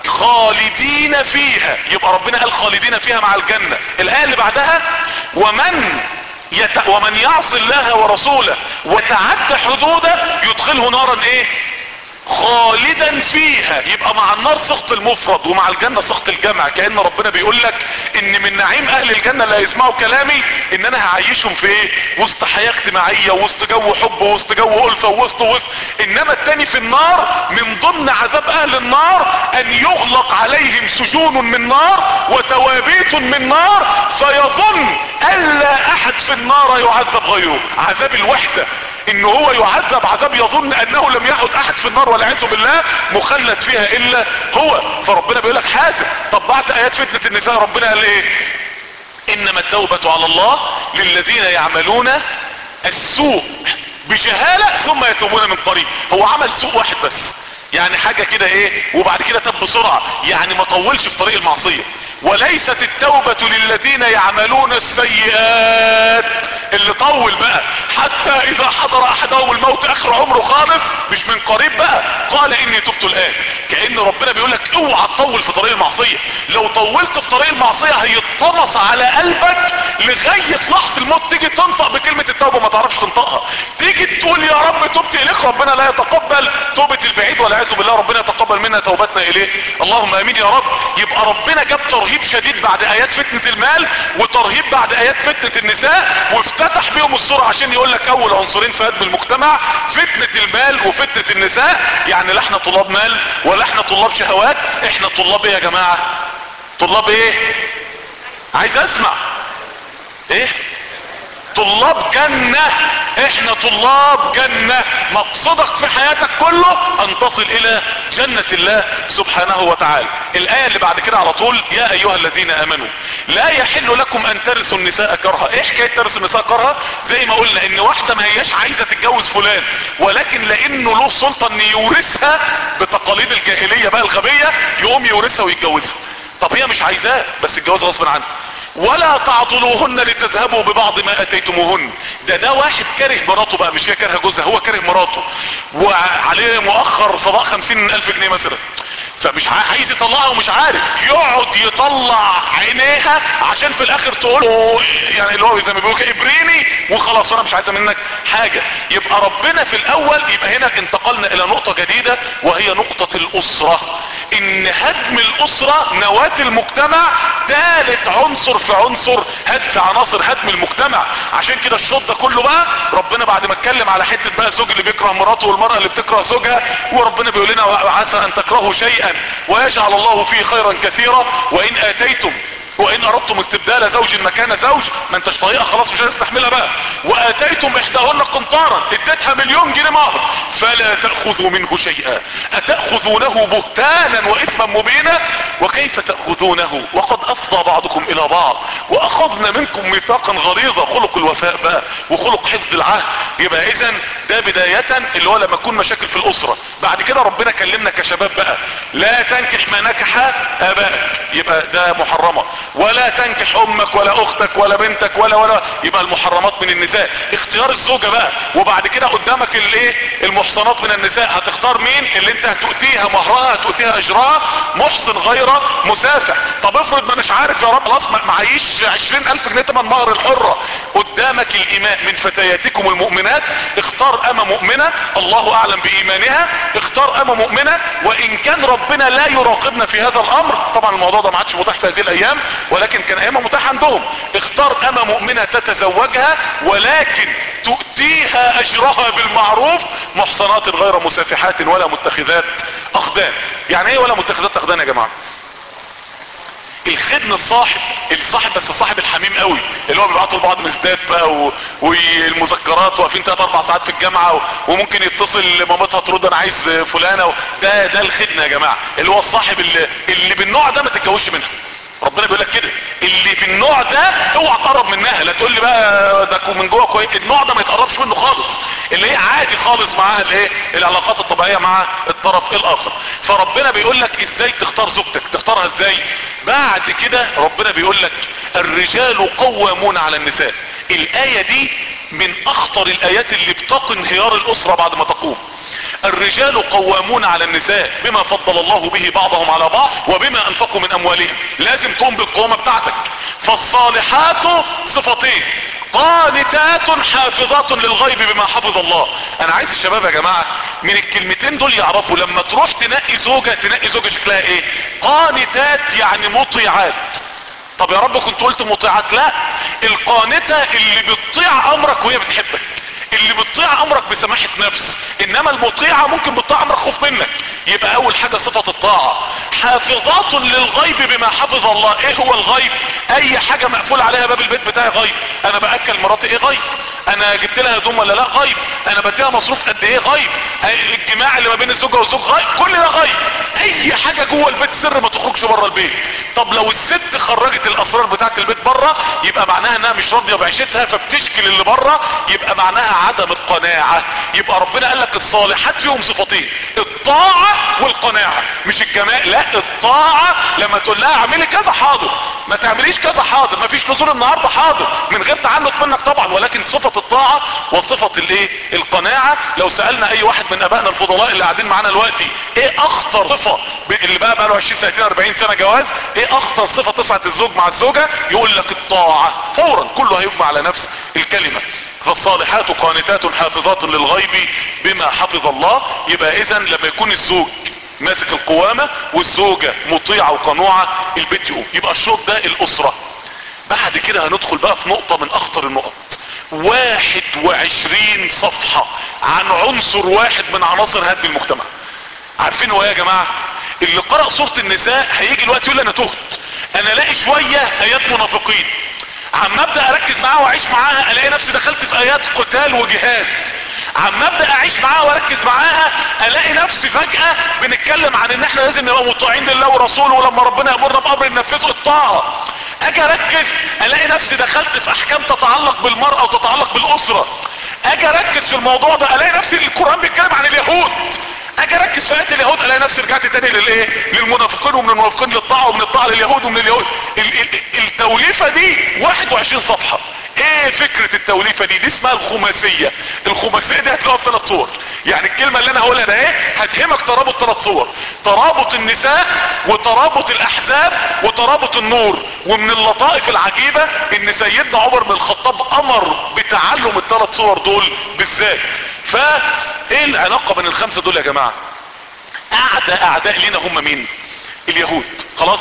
خالدين فيها يبقى ربنا قال خالدين فيها مع الجنة. الآية اللي بعدها ومن يت... ومن يعصي الله ورسوله وتعدى حدوده يدخله نارا ايه خالدا فيها. يبقى مع النار صيغة المفرد ومع الجنة صيغة الجمع. كأن ربنا بيقول لك ان من نعيم اهل الجنة اللي هيسمعوا كلامي ان انا هعيشهم في ايه وسط حياة اجتماعية وسط جو حب وسط جو الفة وسط وسط. انما التاني في النار من ضمن عذاب اهل النار ان يغلق عليهم سجون من نار وتوابيت من نار فيظن الا احد في النار يعذب غيره. عذاب الوحدة ان هو يعذب عذاب يظن انه لم يعد احد في النار والعياذ بالله مخلد فيها الا هو. فربنا بيقول لك حاسب. طب بعد ايات فتنة النساء ربنا قال ايه؟ انما التوبة على الله للذين يعملون السوء بجهالة ثم يتوبون من قريب. هو عمل سوء واحد بس يعني حاجة كده ايه وبعد كده تاب بسرعة يعني ما طولش في طريق المعصية. وليست التوبة للذين يعملون السيئات اللي طول بقى حتى اذا حضر احدهم الموت اخر عمره خالص مش من قريب بقى قال اني تبت الان. كأن ربنا بيقول لك اوعى تطول في طريق المعصية. لو طولت في طريق المعصية هيتطمس على قلبك لغاية لحظة الموت تيجي تنطق بكلمة التوبة ما تعرفش تنطقها. تيجي تقول يا رب تبت اليك ربنا لا يتقبل توبة البعيد والعياذ بالله ربنا يتقبل منا توبتنا اليه. اللهم امين يا رب. يبقى ربنا جاب ترهيب شديد بعد ايات فتنة المال وترهيب بعد ايات فتنة النساء وافتتح بيهم الصورة عشان يقول لك اول عنصرين في هدم المجتمع فتنة المال وفتنة النساء. يعني لا احنا طلاب مال ولا احنا طلاب شهوات. احنا طلاب ايه يا جماعة؟ طلاب ايه؟ عايز اسمع ايه؟ طلاب جنة. احنا طلاب جنة. مقصدك في حياتك كله ان تصل الى جنة الله سبحانه وتعالى. الاية اللي بعد كده على طول يا ايها الذين امنوا لا يحل لكم ان ترثوا النساء كرها. ايه حكاية ترث النساء كرها؟ زي ما قلنا ان واحدة ما هياش عايزة تتجوز فلان ولكن لانه له سلطة ان يورثها بتقاليد الجاهلية بقى الغبية يقوم يورثها ويتجوزها. طب هي مش عايزاه بس الجواز غصب عنها. ولا تعضلوهن لتذهبوا ببعض ما اتيتموهن. ده ده واحد كاره مراته بقى مش هي كاره جوزها هو كاره مراته وعليه مؤخر صداق خمسين الف جنيه مثلا فمش عايز يطلعها ومش عارف يقعد يطلع عينيها عشان في الاخر تقول يعني اللي هو زي ما بيقولوا ابريني وخلاص انا مش عايزه منك حاجه. يبقى ربنا في الاول يبقى هنا انتقلنا الى نقطه جديده وهي نقطه الاسره. ان هدم الاسره نواة المجتمع ثالث عنصر في عنصر هد في عناصر هدم المجتمع. عشان كده الشوط ده كله بقى ربنا بعد ما اتكلم على حته بقى زوج اللي بيكره مراته والمراه اللي بتكره زوجها وربنا بيقول لنا عسى ان تكرهوا شيئا شيئا ويجعل الله فيه خيرا كثيرا. وان اتيتم وان اردتم استبدال زوج مكان زوج، ما انتش طايقه خلاص مش هتستحملها بقى، واتيتم احداهن قنطارا، اديتها مليون جنيه مهر، فلا تاخذوا منه شيئا اتاخذونه بهتانا واثما مبينا وكيف تاخذونه وقد افضى بعضكم الى بعض واخذنا منكم ميثاقا غليظا. خلق الوفاء بقى وخلق حفظ العهد. يبقى اذا ده بدايه اللي هو لما تكون مشاكل في الاسره. بعد كده ربنا كلمنا كشباب بقى، لا تنكح ما نكح ابائك، يبقى ده محرمه، ولا تنكح امك ولا اختك ولا بنتك ولا ولا يبقى المحرمات من النساء. اختيار الزوجة بقى، وبعد كده قدامك الايه المحصنات من النساء، هتختار مين اللي انت هتؤتيها مهرها هتؤتيها اجرها، محصن غير مسافح. طب افرض ما مش عارف يا رب خلاص معيش عشرين الف جنيه تمن مهر الحرة، قدامك الاماء من فتياتكم المؤمنات، اختار اما مؤمنة الله اعلم بايمانها، اختار اما مؤمنة. وان كان ربنا لا يراقبنا في هذا الامر، طبعا الموضوع ده ما عادش متاح في هذه الايام ولكن كان ايامها متاح عندهم، اختار اما مؤمنة تتزوجها ولكن تؤتيها اجرها بالمعروف، محصنات غير مسافحات ولا متخذات اخدان. يعني ايه ولا متخذات اخدان يا جماعة؟ الخدن الصاحب الصاحب بس الصاحب الحميم قوي اللي هو بيبعتوا لبعض مسدات بقى و... والمذكرات، واقفين تلات اربع ساعات في الجامعه و... وممكن يتصل مامتها ترد انا عايز فلانه و... ده ده الخدن يا جماعه، اللي هو الصاحب اللي, اللي بالنوع ده ما تتجوزش منها. ربنا بيقول لك كده، اللي بالنوع ده اوعى تقرب منها. لا تقول لي بقى ده من جوه كويس، النوع ده ما يتقربش منه خالص، اللي هي عادي خالص معاها الايه العلاقات الطبيعيه مع الطرف الاخر. فربنا بيقول لك ازاي تختار زوجتك، تختارها ازاي. بعد كده ربنا بيقول لك الرجال قوامون على النساء. الايه دي من اخطر الايات اللي بتقي انهيار الاسره بعد ما تقوم. الرجال قوامون على النساء بما فضل الله به بعضهم على بعض وبما انفقوا من اموالهم. لازم تقوم بالقوامة بتاعتك. فالصالحات صفتين، قانتات حافظات للغيب بما حفظ الله. انا عايز الشباب يا جماعة من الكلمتين دول يعرفوا لما تروح تنقي زوجة، تنقي زوجة شكلها ايه. قانتات يعني مطيعات. طب يا رب كنت قلت مطيعات، لا، القانتة اللي بتطيع امرك وهي بتحبك، اللي بتطيع امرك بسماحة نفس. انما المطيعة ممكن بتطيع امرك خوف منك. يبقى اول حاجة صفة الطاعة. حافظات للغيب بما حفظ الله. ايه هو الغيب؟ اي حاجة مقفول عليها باب البيت بتاعي غيب. انا باكل مراتي ايه غيب، انا جبت لها هدوم ولا لا غيب، انا بديها مصروف قد ايه غيب، الجماع اللي ما بين الزوجة والزوج غيب، كل ده غيب. اي حاجة جوه البيت سر ما تخرجش بره البيت. طب لو الست خرجت الاسرار بتاعت البيت بره، يبقى معناها انها مش راضية بعيشتها فبتشكل اللي بره، يبقى معناها عدم القناعة. يبقى ربنا قال لك الصالحات فيهم صفتين، الطاعة والقناعة، مش الجمال، لا الطاعة. لما تقول لها اعملي كذا حاضر، ما تعمليش كذا حاضر، ما فيش نزول النهاردة حاضر، من غير تعنت منك طبعا، ولكن صفة الطاعة وصفة الايه القناعة. لو سألنا اي واحد من ابائنا الفضلاء اللي قاعدين معانا دلوقتي ايه اخطر صفة اللي بقى بقى له عشرين ثلاثين اربعين سنة جواز، ايه اخطر صفة تسعة الزوج مع الزوجة، يقول لك الطاعة فورا، كله هيجمع على نفس الكلمة. فالصالحات قانتات حافظات للغيب بما حفظ الله. يبقى اذا لما يكون الزوج ماسك القوامة والزوجة مطيعة وقنوعة، البيت يقوم. يبقى الشوط ده الاسرة. بعد كده هندخل بقى في نقطة من اخطر النقط، واحد وعشرين صفحة عن عنصر واحد من عناصر هدم المجتمع. عارفين هو ايه يا جماعة؟ اللي قرأ سورة النساء هيجي الوقت يقول انا تهت، انا الاقي شوية ايات منافقين، عم ابدا اركز معاها واعيش معاها الاقي نفسي دخلت في ايات قتال وجهاد. عم ابدا اعيش معاها واركز معاها الاقي نفسي فجأة بنتكلم عن ان احنا لازم نبقى مطيعين لله ورسوله، ولما ربنا يامرنا بامر ننفذه الطاعة. اجي اركز الاقي نفسي دخلت في احكام تتعلق بالمرأة وتتعلق بالاسرة. اجي اركز في الموضوع ده الاقي نفسي القرآن بيتكلم عن اليهود. اجي اركز في ايات اليهود الاقي نفسي رجعت تاني للايه للمنافقين، ومن المنافقين للطاعة، ومن الطاعة لليهود، ومن اليهود. التوليفة دي واحد وعشرين صفحة. ايه فكرة التوليفة دي؟ دي اسمها الخماسية. الخماسية دي هتلاقوها في ثلاث صور. يعني الكلمة اللي انا هقولها ده ايه هتهمك ترابط ثلاث صور، ترابط النساء وترابط الاحزاب وترابط النور. ومن اللطائف العجيبة ان سيدنا عمر بن الخطاب امر بتعلم الثلاث صور دول بالذات. فايه العلاقة بين الخمسة دول يا جماعة؟ اعداء اعداء لنا هم مين؟ اليهود. خلاص،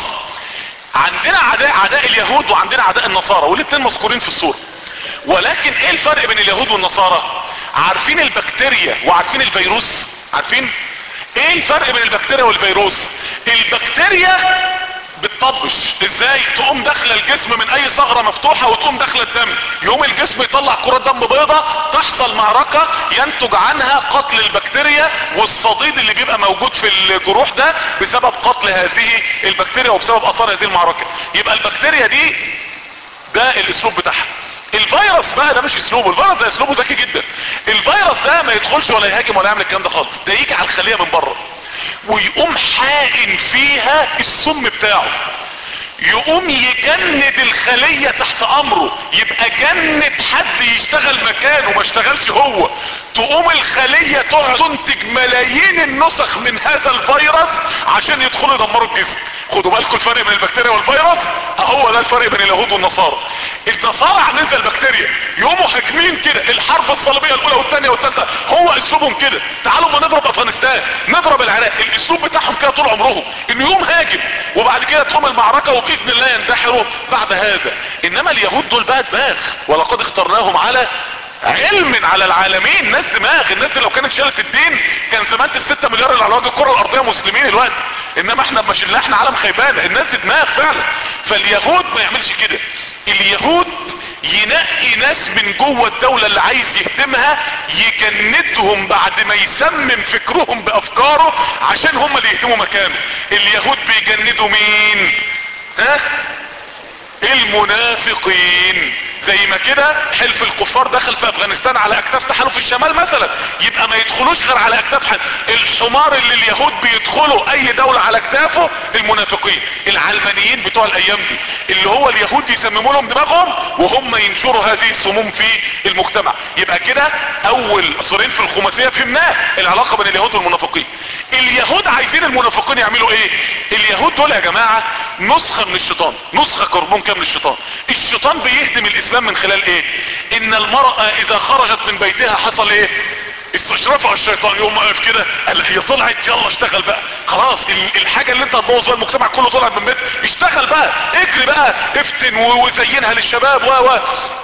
عندنا عداء عداء اليهود وعندنا عداء النصارى، والاثنين مذكورين في السورة. ولكن ايه الفرق بين اليهود والنصارى؟ عارفين البكتيريا وعارفين الفيروس؟ عارفين ايه الفرق بين البكتيريا والفيروس؟ البكتيريا بتطبش ازاي؟ تقوم داخله الجسم من اي ثغره مفتوحه وتقوم داخله الدم، يقوم الجسم يطلع كرات دم بيضاء، تحصل معركه ينتج عنها قتل البكتيريا والصديد اللي بيبقى موجود في الجروح ده بسبب قتل هذه البكتيريا وبسبب اثار هذه المعركه. يبقى البكتيريا دي ده الاسلوب بتاعها. الفيروس بقى ده مش اسلوبه، الفيروس ده اسلوبه ذكي جدا. الفيروس ده ما يدخلش ولا يهاجم ولا يعمل الكلام ده خالص، ده يجي على الخليه من بره ويقوم حائن فيها السم بتاعه، يقوم يجند الخلية تحت امره، يبقى جند حد يشتغل مكانه ما اشتغلش هو، تقوم الخلية تقعد تنتج ملايين النسخ من هذا الفيروس عشان يدخلوا يدمروا الجسم. خدوا بالكم الفرق بين البكتيريا والفيروس، هو ده الفرق بين اليهود والنصارى. النصارى عاملين زي البكتيريا، يقوموا هاجمين كده، الحرب الصليبيه الاولى والثانيه والثالثه هو اسلوبهم كده، تعالوا ما نضرب افغانستان، نضرب العراق، الاسلوب بتاعهم كده طول عمرهم انه يقوم هاجم وبعد كده تقوم المعركه وباذن الله يندحروا بعد هذا. انما اليهود دول بقى دماغ، ولقد اخترناهم على علم على العالمين، ناس دماغ. الناس دي لو كانت شالت الدين كان زمان الستة مليار اللي على وجه الكره الارضيه مسلمين الوقت، انما احنا ما شلنا، احنا عالم خيبانه. الناس دي دماغ فعلا. فاليهود ما يعملش كده، اليهود ينقي ناس من جوه الدولة اللي عايز يهدمها، يجندهم بعد ما يسمم فكرهم بافكاره عشان هم اللي يهدموا مكانه. اليهود بيجندوا مين؟ ها؟ المنافقين. زي ما كده حلف الكفار دخل في افغانستان على اكتاف تحالف الشمال مثلا، يبقى ما يدخلوش غير على اكتاف حد. الحمار اللي اليهود بيدخلوا اي دولة على اكتافه المنافقين العلمانيين بتوع الايام دي، اللي هو اليهود يسمموا لهم دماغهم وهم ينشروا هذه السموم في المجتمع. يبقى كده اول صورين في الخماسية فهمناه، العلاقة بين اليهود والمنافقين. اليهود عايزين المنافقين يعملوا ايه؟ اليهود دول يا جماعة نسخة من الشيطان، نسخة كربون كام من الشيطان. الشيطان بيهدم الاسلام من خلال ايه؟ ان المرأة اذا خرجت من بيتها حصل ايه؟ استشرفها الشيطان، يقوم واقف كده قال هي طلعت يلا اشتغل بقى، خلاص الحاجة اللي انت هتبوظ بقى المجتمع كله طلعت من بيت، اشتغل بقى، اجري بقى، افتن وزينها للشباب و و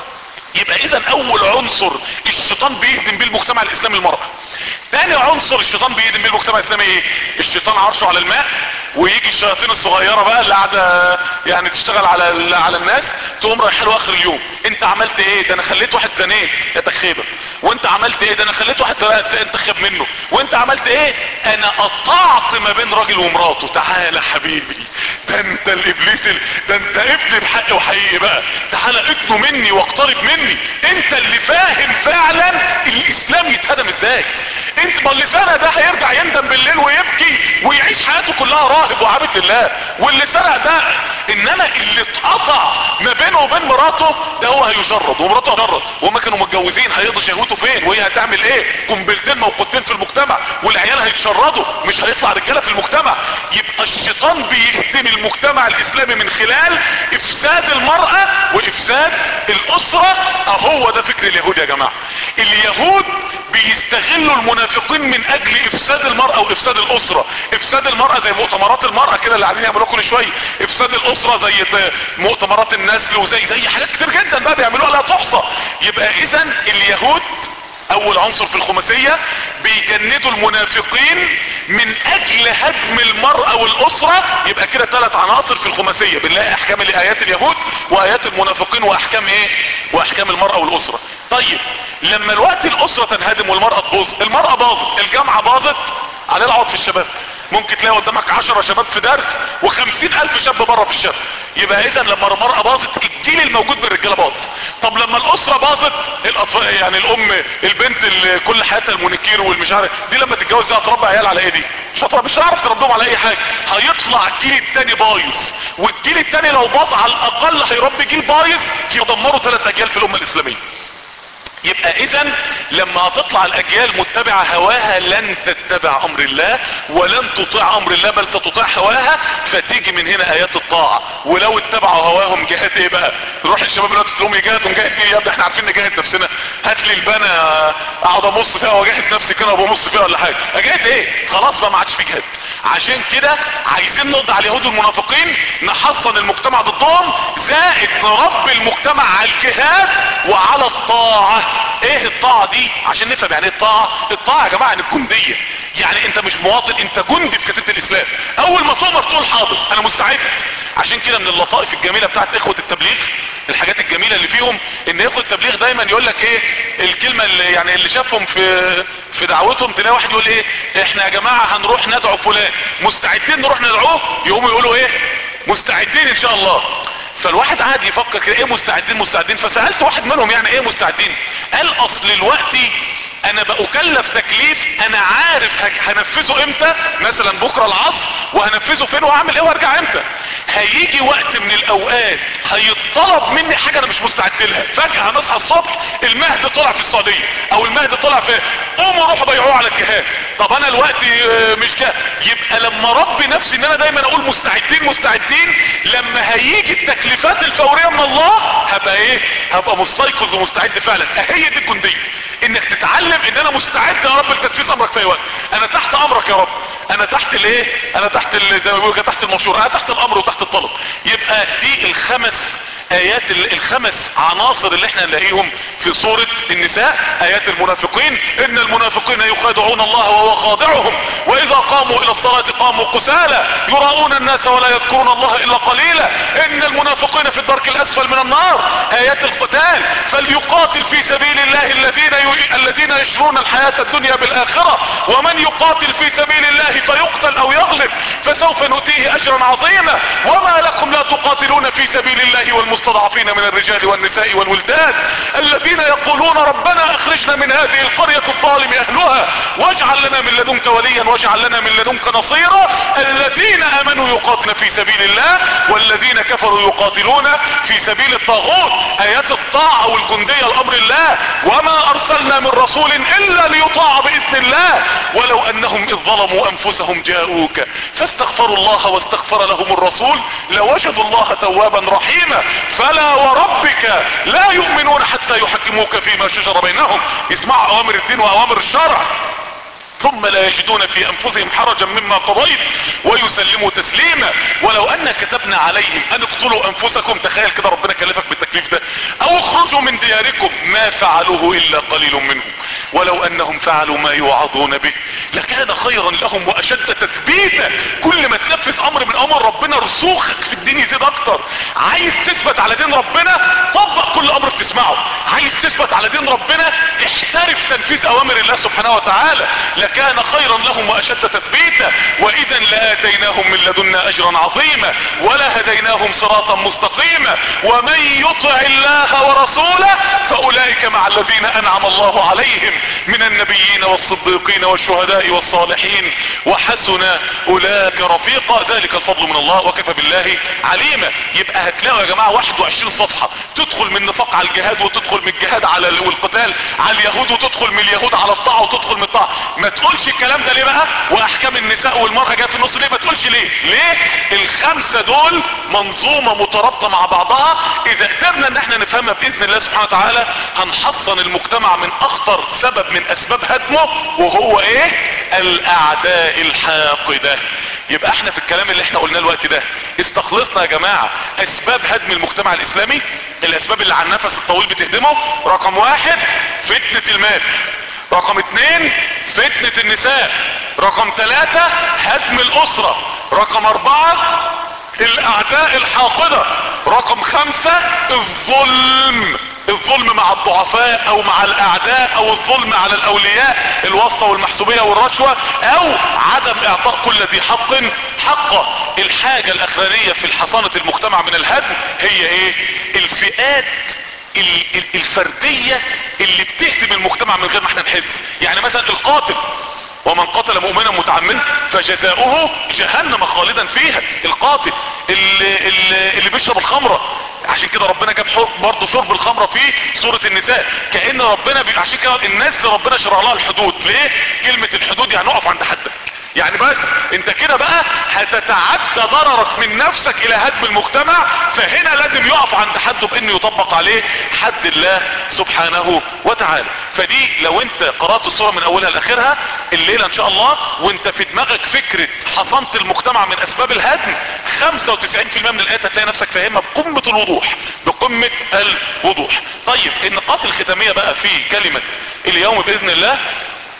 يبقى اذا اول عنصر الشيطان بيهدم بيه المجتمع الاسلامي المرأة. تاني عنصر الشيطان بيهدم بيه المجتمع الاسلامي ايه؟ الشيطان عرشه على الماء، ويجي الشياطين الصغيرة بقى اللي قاعدة يعني تشتغل على على الناس، تقوم رايح له اخر اليوم، انت عملت ايه؟ ده انا خليت واحد زنين يا تخيبة، وانت عملت ايه؟ ده انا خليت واحد انت خاب منه، وانت عملت ايه؟ انا قطعت ما بين راجل ومراته. تعالى حبيبي، ده انت الابليس، ده انت ابني بحق وحقيقي بقى، تعالى ادنه مني واقترب مني، انت اللي فاهم فعلا الاسلام يتهدم ازاي. انت ما اللي سرق ده هيرجع يندم بالليل ويبكي ويعيش حياته كلها راهب وعابد لله، واللي سرق ده انما اللي اتقطع ما بينه وبين مراته ده هو هيجرد، ومراته هتجرد، وهم كانوا متجوزين هيقضوا شهوته فين؟ وهي هتعمل ايه؟ قنبلتين موقوتين في المجتمع، والعيال هيتشردوا، مش هيطلع رجاله في المجتمع. يبقى الشيطان بيهدم المجتمع الاسلامي من خلال افساد المرأة وافساد الاسرة. اهو ده فكر اليهود يا جماعة. اليهود بيستغلوا المنافقين من اجل افساد المرأة وافساد الاسرة. افساد المرأة زي مؤتمرات المرأة كده اللي قاعدين يعملوها كل شوية، افساد الاسرة زي مؤتمرات النسل، وزي زي حاجات كتير جدا بقى بيعملوها لا تحصى. يبقى اذا اليهود اول عنصر في الخماسية بيجندوا المنافقين من اجل هدم المرأة والاسرة. يبقى كده ثلاث عناصر في الخماسية، بنلاقي احكام الايات اليهود وايات المنافقين واحكام ايه؟ واحكام المرأة والاسرة. طيب لما الوقت الاسرة تنهدم والمرأة تبوظ، المرأة باظت، الجامعة باظت، على العوض في الشباب. ممكن تلاقي قدامك عشرة شباب في درس وخمسين الف شاب بره في الشارع. يبقى اذا لما المرأة باظت الجيل الموجود من الرجالة باظ. طب لما الاسرة باظت، الاطفال يعني الام البنت اللي كل حياتها المونيكير والمش عارف دي لما تتجوز دي هتربي عيال على ايه؟ دي مش هتربي، مش هتعرف تربيهم على اي حاجة. هيطلع الجيل التاني بايظ، والجيل التاني لو باظ على الاقل هيربي جيل بايظ يدمروا ثلاث اجيال في الامة الاسلامية. يبقى اذا لما هتطلع الاجيال متبعة هواها لن تتبع امر الله ولن تطيع امر الله، بل ستطيع هواها. فتيجي من هنا ايات الطاعة. ولو اتبعوا هواهم جهاد ايه بقى؟ نروح الشباب دلوقتي تقول لهم يجاهد، ونجاهد ايه يا ابني؟ احنا عارفين نجاهد نفسنا، هات لي البنا اقعد ابص فيها واجاهد نفسي كده وابص فيها ولا حاجه، اجاهد ايه؟ خلاص بقى ما عادش في جهاد. عشان كده عايزين نقضي على اليهود والمنافقين، نحصن المجتمع ضدهم، زائد نربي المجتمع على الجهاد وعلى الطاعة. ايه الطاعة دي؟ عشان نفهم يعني ايه الطاعة. الطاعة يا جماعة يعني الجندية، يعني انت مش مواطن، انت جندي في كتيبة الاسلام. اول ما تؤمر تقول حاضر انا مستعد. عشان كده من اللطائف الجميلة بتاعت اخوة التبليغ، الحاجات الجميلة اللي فيهم ان اخوة التبليغ دايما يقول لك ايه الكلمة اللي يعني اللي شافهم في في دعوتهم، تلاقي واحد يقول ايه احنا يا جماعة هنروح ندعو فلان، مستعدين نروح ندعوه؟ يقوموا يقولوا ايه مستعدين ان شاء الله. فالواحد قاعد يفكر كده ايه مستعدين مستعدين فسألت واحد منهم يعني ايه مستعدين؟ قال اصل الوقت انا بأكلف تكليف انا عارف هنفذه امتى، مثلا بكرة العصر، وهنفذه فين وهعمل ايه وارجع امتى. هيجي وقت من الاوقات هيطلب مني حاجة انا مش مستعد لها، فجأة هنصحى الصبح المهد طلع في السعودية او المهد طلع في، قوموا روحوا بيعوه على الجهاد. طب انا الوقت مش كده. يبقى لما ربي نفسي ان انا دايما اقول مستعدين مستعدين، لما هيجي التكليفات الفورية من الله هبقى ايه، هبقى مستيقظ ومستعد فعلا. اهي دي الجندية، انك تتعلم ان انا مستعد يا رب لتنفيذ امرك في اي وقت. انا تحت امرك يا رب، انا تحت الايه، انا تحت زي ما بيقولوا تحت المنشور، انا تحت الامر وتحت الطلب. يبقى دي الخمس ايات الخمس عناصر اللي احنا نلاقيهم في سورة النساء. ايات المنافقين، ان المنافقين يخادعون الله وهو خادعهم، واذا قاموا الى الصلاة قاموا كسالى يراؤون الناس ولا يذكرون الله الا قليلا، ان المنافقين في الدرك الاسفل من النار. ايات القتال، فليقاتل في سبيل الله الذين ي... الذين يشرون الحياة الدنيا بالاخرة، ومن يقاتل في سبيل الله فيقتل او يغلب فسوف نؤتيه اجرا عظيما. وما لكم لا تقاتلون في سبيل الله والمستضعفين من الرجال والنساء والولدان الذين يقولون ربنا اخرجنا من هذه القرية الظالم اهلها واجعل لنا من لدنك وليا واجعل لنا من لدنك نصيرا. الذين امنوا يقاتلون في سبيل الله والذين كفروا يقاتلون في سبيل الطاغوت. ايات الطاعة والجندية لامر الله، وما ارسلنا من رسول الا ليطاع باذن الله ولو انهم اذ ظلموا انفسهم جاءوك فاستغفروا الله واستغفر لهم الرسول لوجدوا الله توابا رحيما. فلا وربك لا يؤمنون حتى يحكموك فيما شجر بينهم، يسمعوا اوامر الدين واوامر الشرع ثم لا يجدون في انفسهم حرجا مما قضيت ويسلموا تسليما. ولو ان كتبنا عليهم ان اقتلوا انفسكم، تخيل كده ربنا كلفك بالتكليف ده، او اخرجوا من دياركم ما فعلوه الا قليل منهم ولو انهم فعلوا ما يوعظون به لكان خيرا لهم واشد تثبيتا. كل ما تنفذ امر من امر ربنا رسوخك في الدين يزيد اكتر. عايز تثبت على دين ربنا طبق كل امر بتسمعه، عايز تثبت على دين ربنا احترف تنفيذ اوامر الله سبحانه وتعالى لكان خيرا لهم واشد تثبيتا. واذا لاتيناهم من لدنا اجرا عظيما ولهديناهم صراطا مستقيما. ومن يطع الله ورسوله فاولئك مع الذين انعم الله عليهم من النبيين والصديقين والشهداء والصالحين وحسن اولئك رفيقا. ذلك الفضل من الله وكفى بالله عليما. يبقى هتلاقوا يا جماعة واحد وعشرين صفحة تدخل من النفاق على الجهاد، وتدخل من الجهاد على والقتال على اليهود، وتدخل من اليهود على الطاعة، وتدخل من الطاعة. ما تقولش الكلام ده ليه بقى؟ واحكام النساء والمرأة جاء في النص ليه؟ ما تقولش ليه؟ ليه؟ الخمسة دول منظومة مترابطة مع بعضها. اذا قدرنا ان احنا نفهمها باذن الله سبحانه وتعالى هنحصن المجتمع من اخطر سبب من اسباب هدمه، وهو ايه؟ الاعداء الحاقدة. يبقى احنا في الكلام اللي احنا قلناه الوقت ده استخلصنا يا جماعة اسباب هدم المجتمع الاسلامي، الاسباب اللي على النفس الطويل بتهدمه. رقم واحد فتنة المال، رقم اتنين فتنة النساء، رقم ثلاثة هدم الاسرة، رقم اربعة الاعداء الحاقدة، رقم خمسة الظلم، الظلم مع الضعفاء او مع الاعداء، او الظلم على الاولياء، الواسطة والمحسوبية والرشوة، او عدم اعطاء كل ذي حق حقه. الحاجة الاخرانية في حصانة المجتمع من الهدم هي ايه؟ الفئات الفردية اللي بتهدم المجتمع من غير ما احنا نحس. يعني مثلا القاتل، ومن قتل مؤمنا متعمدا فجزاؤه جهنم خالدا فيها. القاتل اللي, اللي, اللي بيشرب الخمرة، عشان كده ربنا جاب برضه شرب الخمرة في سورة النساء، كأن ربنا بي... عشان كده الناس ربنا شرع لها الحدود. ليه؟ كلمة الحدود يعني نقف عند حدك، يعني بس انت كده بقى هتتعدى ضررك من نفسك الى هدم المجتمع، فهنا لازم يقف عند حده بانه يطبق عليه حد الله سبحانه وتعالى. فدي لو انت قرأت الصورة من اولها لاخرها الليلة ان شاء الله وانت في دماغك فكرة حصانة المجتمع من اسباب الهدم، خمسة وتسعين بالمئة من الايات هتلاقي نفسك فاهمها بقمة الوضوح، بقمة الوضوح. طيب النقاط الختامية بقى في كلمة اليوم باذن الله،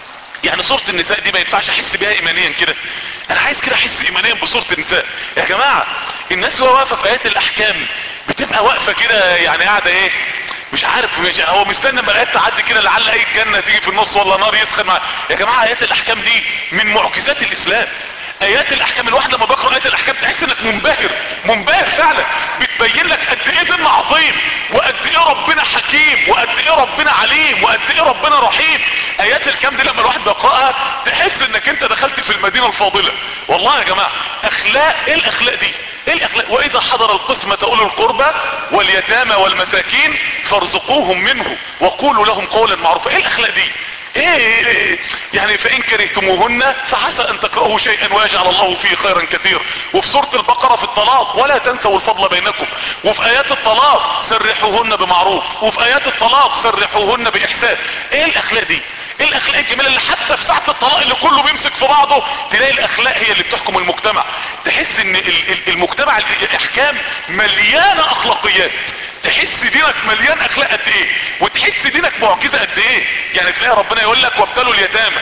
يعني سورة النساء دي ما ينفعش احس بيها ايمانيا كده؟ انا عايز كده احس ايمانيا بسورة النساء. يا جماعة الناس وهي واقفة في ايات الاحكام بتبقى واقفة كده يعني قاعدة ايه مش عارف، مش هو مستنى ما الايات تعدي كده لعل اي جنة تيجي في النص ولا نار يسخن معاه. يا جماعة ايات الاحكام دي من معجزات الاسلام. ايات الاحكام الواحد لما بقرا ايات الاحكام تحس انك منبهر منبهر فعلا، بتبين لك قد ايه دين عظيم وقد ايه ربنا حكيم وقد ايه ربنا عليم وقد ايه ربنا رحيم. ايات الكام دي لما الواحد بيقراها تحس انك انت دخلت في المدينه الفاضله. والله يا جماعه اخلاق، ايه الاخلاق دي؟ ايه الاخلاق؟ واذا حضر القسمة اولو القربى واليتامى والمساكين فارزقوهم منه وقولوا لهم قولا معروفا. ايه الاخلاق دي؟ ايه, إيه يعني فان كرهتموهن فعسى ان تكرهوا شيئا ويجعل الله فيه خيرا كثيرا. وفي سورة البقرة في الطلاق ولا تنسوا الفضل بينكم. وفي ايات الطلاق سرحوهن بمعروف. وفي ايات الطلاق سرحوهن باحسان. ايه الاخلاق دي؟ ايه الاخلاق الجميله اللي حتى في ساعة الطلاق اللي كله بيمسك في بعضه تلاقي الاخلاق هي اللي بتحكم المجتمع. تحس ان المجتمع الاحكام مليانة اخلاقيات. تحس دينك مليان اخلاق قد ايه وتحس دينك معجزة قد ايه. يعني تلاقي ربنا يقول لك وابتلوا اليتامى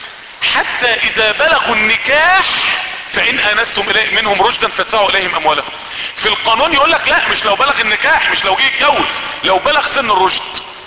حتى اذا بلغوا النكاح فان انستم منهم رشدا فادفعوا اليهم اموالهم. في القانون يقول لك لا، مش لو بلغ النكاح، مش لو جه يتجوز، لو بلغ سن الرشد.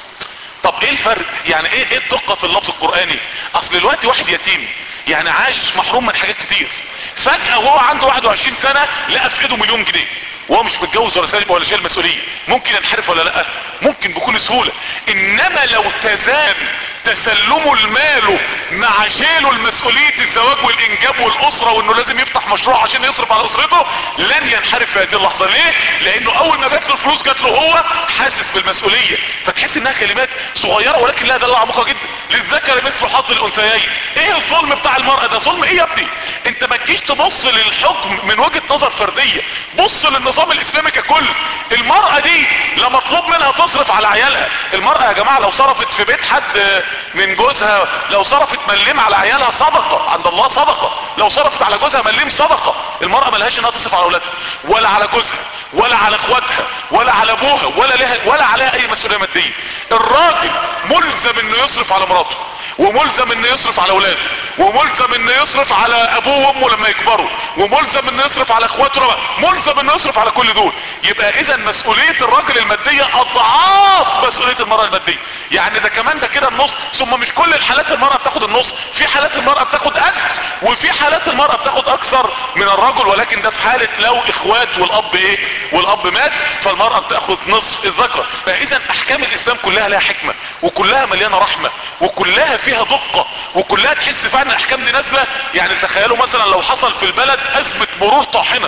طب ايه الفرق؟ يعني ايه ايه الدقة في اللفظ القرآني؟ اصل دلوقتي واحد يتيم يعني عاش محروم من حاجات كتير، فجأة وهو عنده واحد وعشرين سنة لقى في ايده مليون جنيه وهو مش متجوز ولا سالب ولا شايل مسؤولية. ممكن ينحرف ولا لا؟ ممكن بكل سهولة. انما لو تزان تسلمه المال مع شيله المسؤولية الزواج والانجاب والاسرة وانه لازم يفتح مشروع عشان يصرف على اسرته لن ينحرف في هذه اللحظة. ليه؟ لانه اول ما جات له الفلوس جات له هو حاسس بالمسؤولية. فتحس انها كلمات صغيرة ولكن لها دلالة عميقة جدا. للذكر مثل حظ الانثيين. ايه الظلم بتاع المرأة ده؟ ظلم ايه يا ابني؟ انت ما تجيش تبص للحكم من وجهة نظر فردية، بص للنظام الاسلامي ككل. المرأة دي لا مطلوب منها تصرف على عيالها. المرأة يا جماعة لو صرفت في بيت حد من جوزها، لو صرفت مليم على عيالها صدقة عند الله صدقة، لو صرفت على جوزها مليم صدقة. المرأة ملهاش انها تصرف على اولادها ولا على جوزها ولا على اخواتها ولا على ابوها ولا لها ولا عليها اي مسؤولية مادية. الراجل ملزم انه يصرف على مراته وملزم انه يصرف على اولاده وملزم انه يصرف على ابوه وامه لما يكبروا وملزم انه يصرف على اخواته، ملزم انه يصرف على كل دول. يبقى اذا مسؤولية الراجل المادية اضعاف مسؤولية المرأة المادية. يعني ده كمان ده كده النص. ثم مش كل الحالات المرأة بتاخد النص، في حالات المرأة بتاخد قد وفي حالات المرأة بتاخد اكثر من الرجل، ولكن ده في حالة لو اخوات والاب ايه والاب مات فالمرأة بتاخد نصف الذكر. فاذا احكام الاسلام كلها لها حكمة وكلها مليانة رحمة وكلها فيها دقة وكلها تحس فعلا الاحكام دي نازلة. يعني تخيلوا مثلا لو حصل في البلد ازمة مرور طاحنة،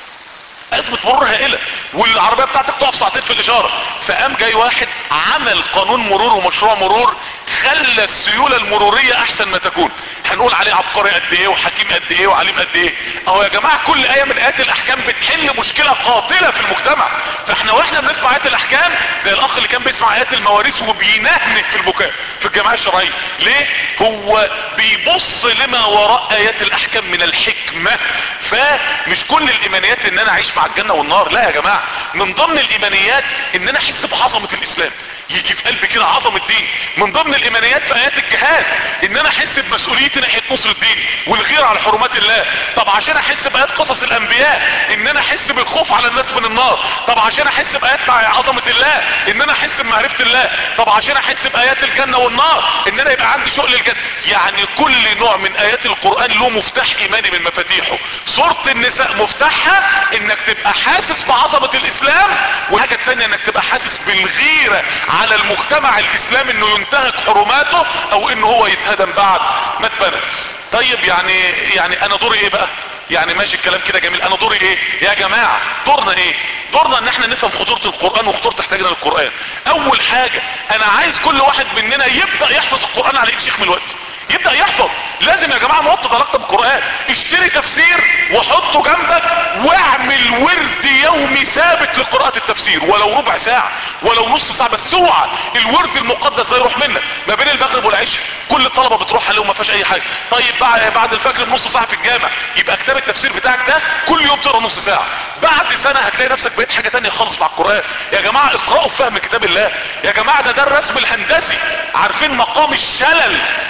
ازمة مرور هائلة والعربية بتاعتك تقف ساعتين في الاشارة، فقام جاي واحد عمل قانون مرور ومشروع مرور خلى السيولة المرورية احسن ما تكون. هنقول عليه عبقري قد ايه وحكيم قد ايه وعليم قد ايه. اهو يا جماعة كل اية من ايات الاحكام بتحل مشكلة قاتلة في المجتمع. فاحنا واحنا بنسمع ايات الاحكام زي الاخ اللي كان بيسمع ايات المواريث وبينهنك في البكاء في الجماعة الشرعية. ليه؟ هو بيبص لما وراء ايات الاحكام من الحكمة. فمش كل الايمانيات ان انا اعيش مع الجنة والنار، لا يا جماعة. من ضمن الايمانيات ان انا احس بعظمة الاسلام، يجي في قلبي كده عظمة الدين. من ضمن الايمانيات في ايات الجهاد ان انا احس بمسؤوليتي ناحية نصر الدين والغيرة على حرمات الله. طب عشان احس بايات قصص الانبياء ان انا احس بالخوف على الناس من النار. طب عشان احس بايات مع عظمة الله ان انا احس بمعرفة الله. طب عشان احس بايات الجنة والنار ان انا يبقى عندي شوق للجنة. يعني كل نوع من ايات القرآن له مفتاح ايماني من مفاتيحه. سورة النساء مفتاحها انك تبقى حاسس بعظمة الاسلام، والحاجة التانية انك تبقى حاسس بالغيرة على المجتمع الاسلامي انه ينتهك حرماته او انه هو يتهدم بعد ما اتبنى. طيب يعني يعني انا دوري ايه بقى؟ يعني ماشي الكلام كده جميل، انا دوري ايه يا جماعة؟ دورنا ايه؟ دورنا ان احنا نفهم خطورة القرآن وخطورة احتياجنا للقرآن. اول حاجة انا عايز كل واحد مننا يبدأ يحفظ القرآن على ايد شيخ من الوقت. يبدأ يحفظ. لازم يا جماعة نوطد علاقة بالقرآن. اشتري تفسير وحطه جنبك واعمل ورد يومي ثابت لقراءة التفسير، ولو ربع ساعة ولو نص ساعة، بس اوعى الورد المقدس ده يروح منك. ما بين المغرب والعشاء كل الطلبة بتروح عليهم ما فيهاش اي حاجة. طيب بعد الفجر بنص ساعة في الجامع، يبقى كتاب التفسير بتاعك ده كل يوم تقرا نص ساعة. بعد سنة هتلاقي نفسك بقيت حاجة تانية خالص مع القرآن. يا جماعة اقرأوا فهم كتاب الله. يا جماعة ده ده الرسم الهندسي. عارفين مقام الشلل حين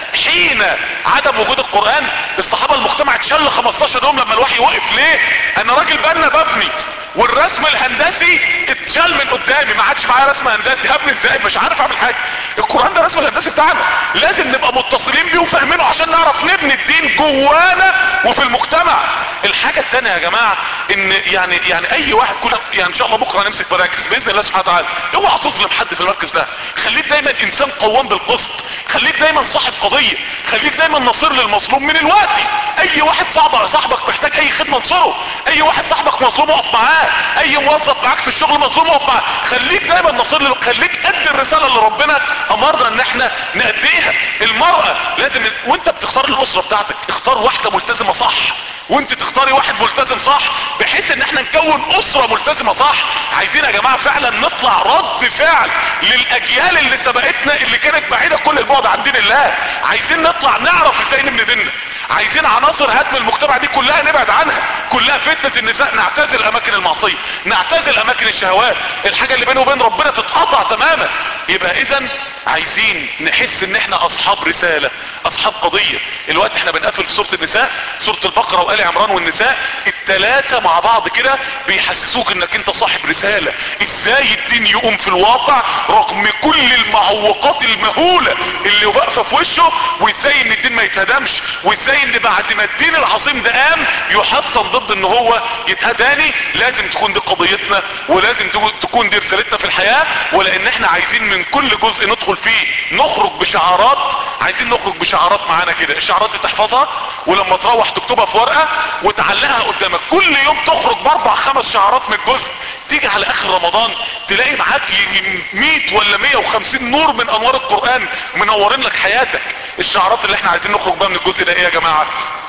يكفينا عدم وجود القرآن. الصحابة المجتمع اتشل خمستاشر يوم لما الوحي وقف. ليه؟ انا راجل بنا ببني والرسم الهندسي اتشال من قدامي، ما عادش معايا رسم هندسي، هبني ازاي؟ مش عارف اعمل حاجه. القران ده الرسم الهندسي بتاعنا، لازم نبقى متصلين بيه وفاهمينه عشان نعرف نبني الدين جوانا وفي المجتمع. الحاجه الثانيه يا جماعه ان يعني يعني اي واحد كل يعني ان شاء الله بكره هنمسك مراكز باذن الله سبحانه وتعالى، اوعى تظلم حد في المركز ده، خليك دايما انسان قوام بالقسط، خليك دايما صاحب قضيه، خليك دايما نصير للمظلوم. من الوقت اي واحد صاحبك صاحبك محتاج اي خدمه انصره، اي واحد صاحبك مظلوم اقف معاه، اي موظف معاك في الشغل مظلوم اقف معاه، خليك دايما نصير له، خليك قد الرساله اللي ربنا امرنا ان احنا نأديها. المرأة لازم وانت بتختار الاسرة بتاعتك اختار واحدة ملتزمة صح، وانت تختاري واحد ملتزم صح، بحيث ان احنا نكون اسرة ملتزمة صح. عايزين يا جماعة فعلا نطلع رد فعل للاجيال اللي سبقتنا اللي كانت بعيدة كل البعد عن دين الله. عايزين نطلع نعرف ازاي نبني ديننا. عايزين عناصر هدم المجتمع دي كلها نبعد عنها، كلها فتنة النساء، نعتزل اماكن المعصية، نعتزل اماكن الشهوات، الحاجة اللي بينه وبين ربنا تتقطع تماما. يبقى اذا عايزين نحس ان احنا اصحاب رسالة، اصحاب قضية. الوقت احنا بنقفل في سورة النساء، سورة البقرة وآل عمران والنساء، التلاتة مع بعض كده بيحسسوك انك انت صاحب رسالة. ازاي الدين يقوم في الواقع رغم كل المعوقات المهولة اللي واقفة في وشه، وازاي ان الدين ما يتهدمش، وازاي ان بعد ما الدين العظيم ده قام يحصن ضد ان هو يتهداني. لازم تكون دي قضيتنا، ولازم تكون دي رسالتنا في الحياة. ولان احنا عايزين من كل جزء ندخل فيه نخرج بشعارات، عايزين نخرج بشعارات معانا كده. الشعارات دي تحفظها ولما تروح تكتبها في ورقة وتعلقها قدامك، كل يوم تخرج باربع خمس شعارات من الجزء. تيجي على اخر رمضان تلاقي معاك يجي مية ولا مية وخمسين نور من انوار القرآن منورين لك حياتك. الشعارات اللي احنا عايزين نخرج بها من الجزء ده ايه يا جماعة؟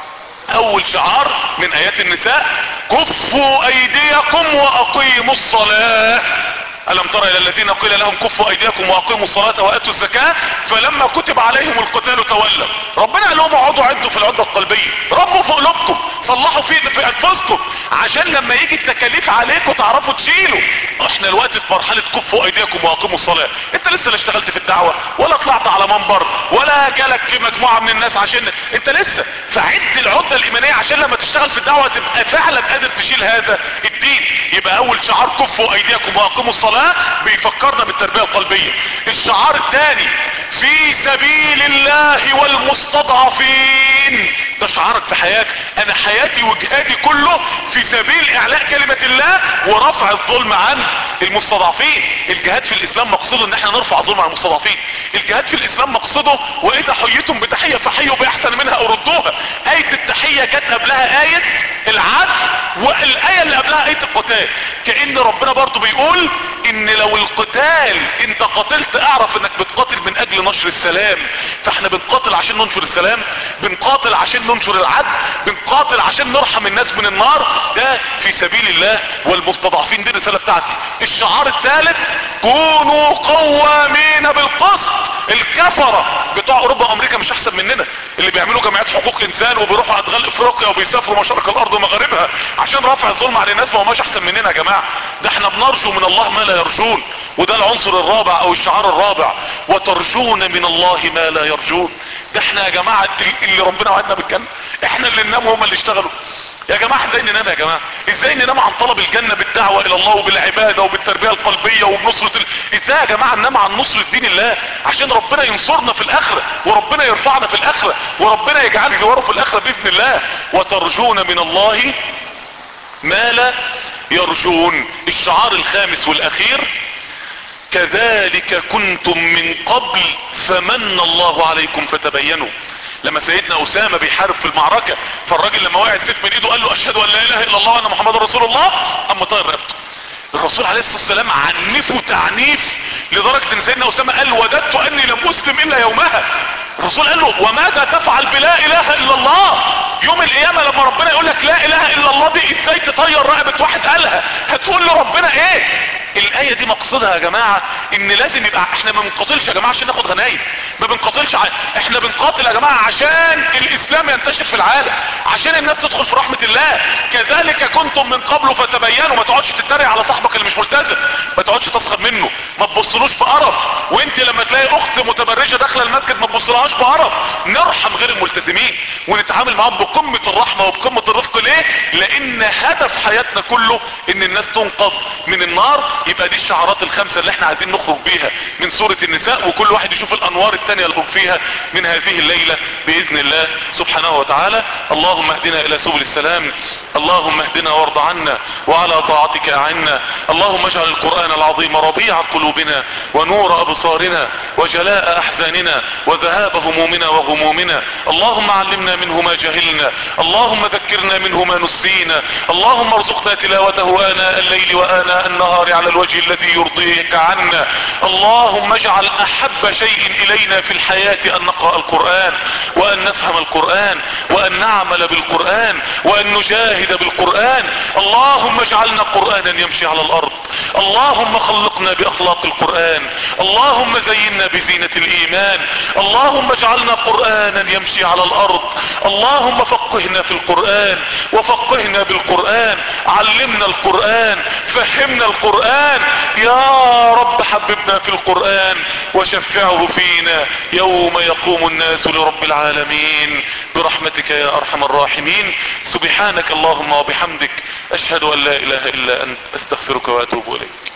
اول شعار من ايات النساء: كفوا ايديكم واقيموا الصلاة. ألم تر إلى الذين قيل لهم كفوا أيديكم وأقيموا الصلاة وآتوا الزكاة فلما كتب عليهم القتال تولوا. ربنا قال لهم اقعدوا عدوا في العدة القلبية، ربوا في قلوبكم، صلحوا في في أنفسكم، عشان لما يجي التكاليف عليكم تعرفوا تشيلوا. احنا الوقت في مرحلة كفوا أيديكم وأقيموا الصلاة. انت لسه لا اشتغلت في الدعوة ولا طلعت على منبر ولا جالك مجموعة من الناس عشان انت لسه، فعد العدة الإيمانية عشان لما تشتغل في الدعوة تبقى فعلا قادر تشيل هذا الدين. يبقى أول شعار كفوا أيديكم وأقيموا الصلاة بيفكرنا بالتربية القلبية. الشعار الثاني: في سبيل الله والمستضعفين. ده شعارك في حياتك. انا حياتي وجهادي كله في سبيل اعلاء كلمة الله ورفع الظلم عن المستضعفين. الجهاد في الاسلام مقصده ان احنا نرفع ظلم عن المستضعفين. الجهاد في الاسلام مقصده واذا حييتم بتحية فحيوا باحسن منها او ردوها. اية التحية كانت قبلها اية العدل، والاية اللي قبلها اية القتال. كأن ربنا برضو بيقول ان لو القتال انت قاتلت اعرف انك بتقاتل من اجل نشر السلام. فاحنا بنقاتل عشان ننشر السلام، بنقاتل عشان ننشر العدل، بنقاتل عشان نرحم الناس من النار. ده في سبيل الله والمستضعفين، دي الرسالة بتاعتي. الشعار الثالث: كونوا قوامين بالقسط. الكفرة بتوع اوروبا وامريكا مش احسن مننا، اللي بيعملوا جمعيات حقوق انسان وبيروحوا ادغال افريقيا وبيسافروا مشارق الارض ومغاربها عشان رفع الظلم على الناس، ما هماش احسن مننا يا جماعة. ده احنا بنرجو من الله ما لا يرجون، وده العنصر الرابع او الشعار الرابع: وترجون من الله ما لا يرجون. ده احنا يا جماعة اللي ربنا وعدنا بالجنة، احنا اللي ننام وهم اللي اشتغلوا. يا جماعة ازاي ننام يا جماعة؟ ازاي ننام عن طلب الجنة بالدعوة الى الله وبالعبادة وبالتربية القلبية وبنصرة ال... ازاي يا جماعة ننام عن نصرة دين الله عشان ربنا ينصرنا في الاخرة وربنا يرفعنا في الاخرة وربنا يجعلنا جواره في الاخرة باذن الله. وترجون من الله ما لا يرجون. الشعار الخامس والاخير: كذلك كنتم من قبل فمن الله عليكم فتبينوا. لما سيدنا اسامة بيحارب في المعركة، فالراجل لما وقع السيف من ايده قال له اشهد ان لا اله الا الله وان محمد رسول الله، اما طاير رقبته. الرسول عليه الصلاة والسلام عنفه تعنيف لدرجة ان سيدنا اسامة قال: وددت اني لم اسلم الا يومها. الرسول قال له: وماذا تفعل بلا اله الا الله؟ يوم القيامة لما ربنا يقول لك لا اله الا الله دي ازاي تطير رقبة واحد قالها؟ هتقول له ربنا ايه؟ الاية دي مقصدها يا جماعة ان لازم يبقى احنا ما بنقاتلش يا جماعة عشان ناخد غنايم، ما بنقاتلش ع... احنا بنقاتل يا جماعة عشان الاسلام ينتشر في العالم، عشان الناس تدخل في رحمة الله. كذلك كنتم من قبل فتبينوا. ما تقعدش تتريق على صاحبك اللي مش ملتزم، ما تقعدش تسخر منه، ما تبصلوش بقرف. وانت لما تلاقي اخت متبرجة داخله المسجد ما تبصلهاش بقرف. نرحم غير الملتزمين ونتعامل معاهم بقمة الرحمة وبقمة الرفق. ليه؟ لان هدف حياتنا كله ان الناس تنقذ من النار. يبقى دي الشعارات الخمسة اللي احنا عايزين نخرج بيها من سورة النساء، وكل واحد يشوف الانوار التانية اللي فيها من هذه الليلة باذن الله سبحانه وتعالى. اللهم اهدنا الى سبل السلام، اللهم اهدنا وارض عنا وعلى طاعتك اعنا. اللهم اجعل القرآن العظيم ربيع قلوبنا ونور ابصارنا وجلاء احزاننا وذهاب همومنا وغمومنا. اللهم علمنا منه ما جهلنا، اللهم ذكرنا منه ما نسينا. اللهم ارزقنا تلاوته آناء الليل وآناء النهار على الوجه الذي يرضيك عنا. اللهم اجعل احب شيء الينا في الحياة ان نقرأ القرآن وان نفهم القرآن وان نعمل بالقرآن وان نجاهد بالقرآن. اللهم اجعلنا قرآنا يمشي على الارض. اللهم خلقنا باخلاق القرآن. اللهم زينا بزينة الايمان. اللهم اجعلنا قرآنا يمشي على الارض. اللهم فقهنا في القرآن وفقهنا بالقرآن. علمنا القرآن، فهمنا القرآن. يا رب حببنا في القرآن وشفعه فينا يوم يقوم الناس لرب العالمين برحمتك يا ارحم الراحمين. سبحانك اللهم وبحمدك اشهد ان لا اله الا انت استغفرك واتوب اليك.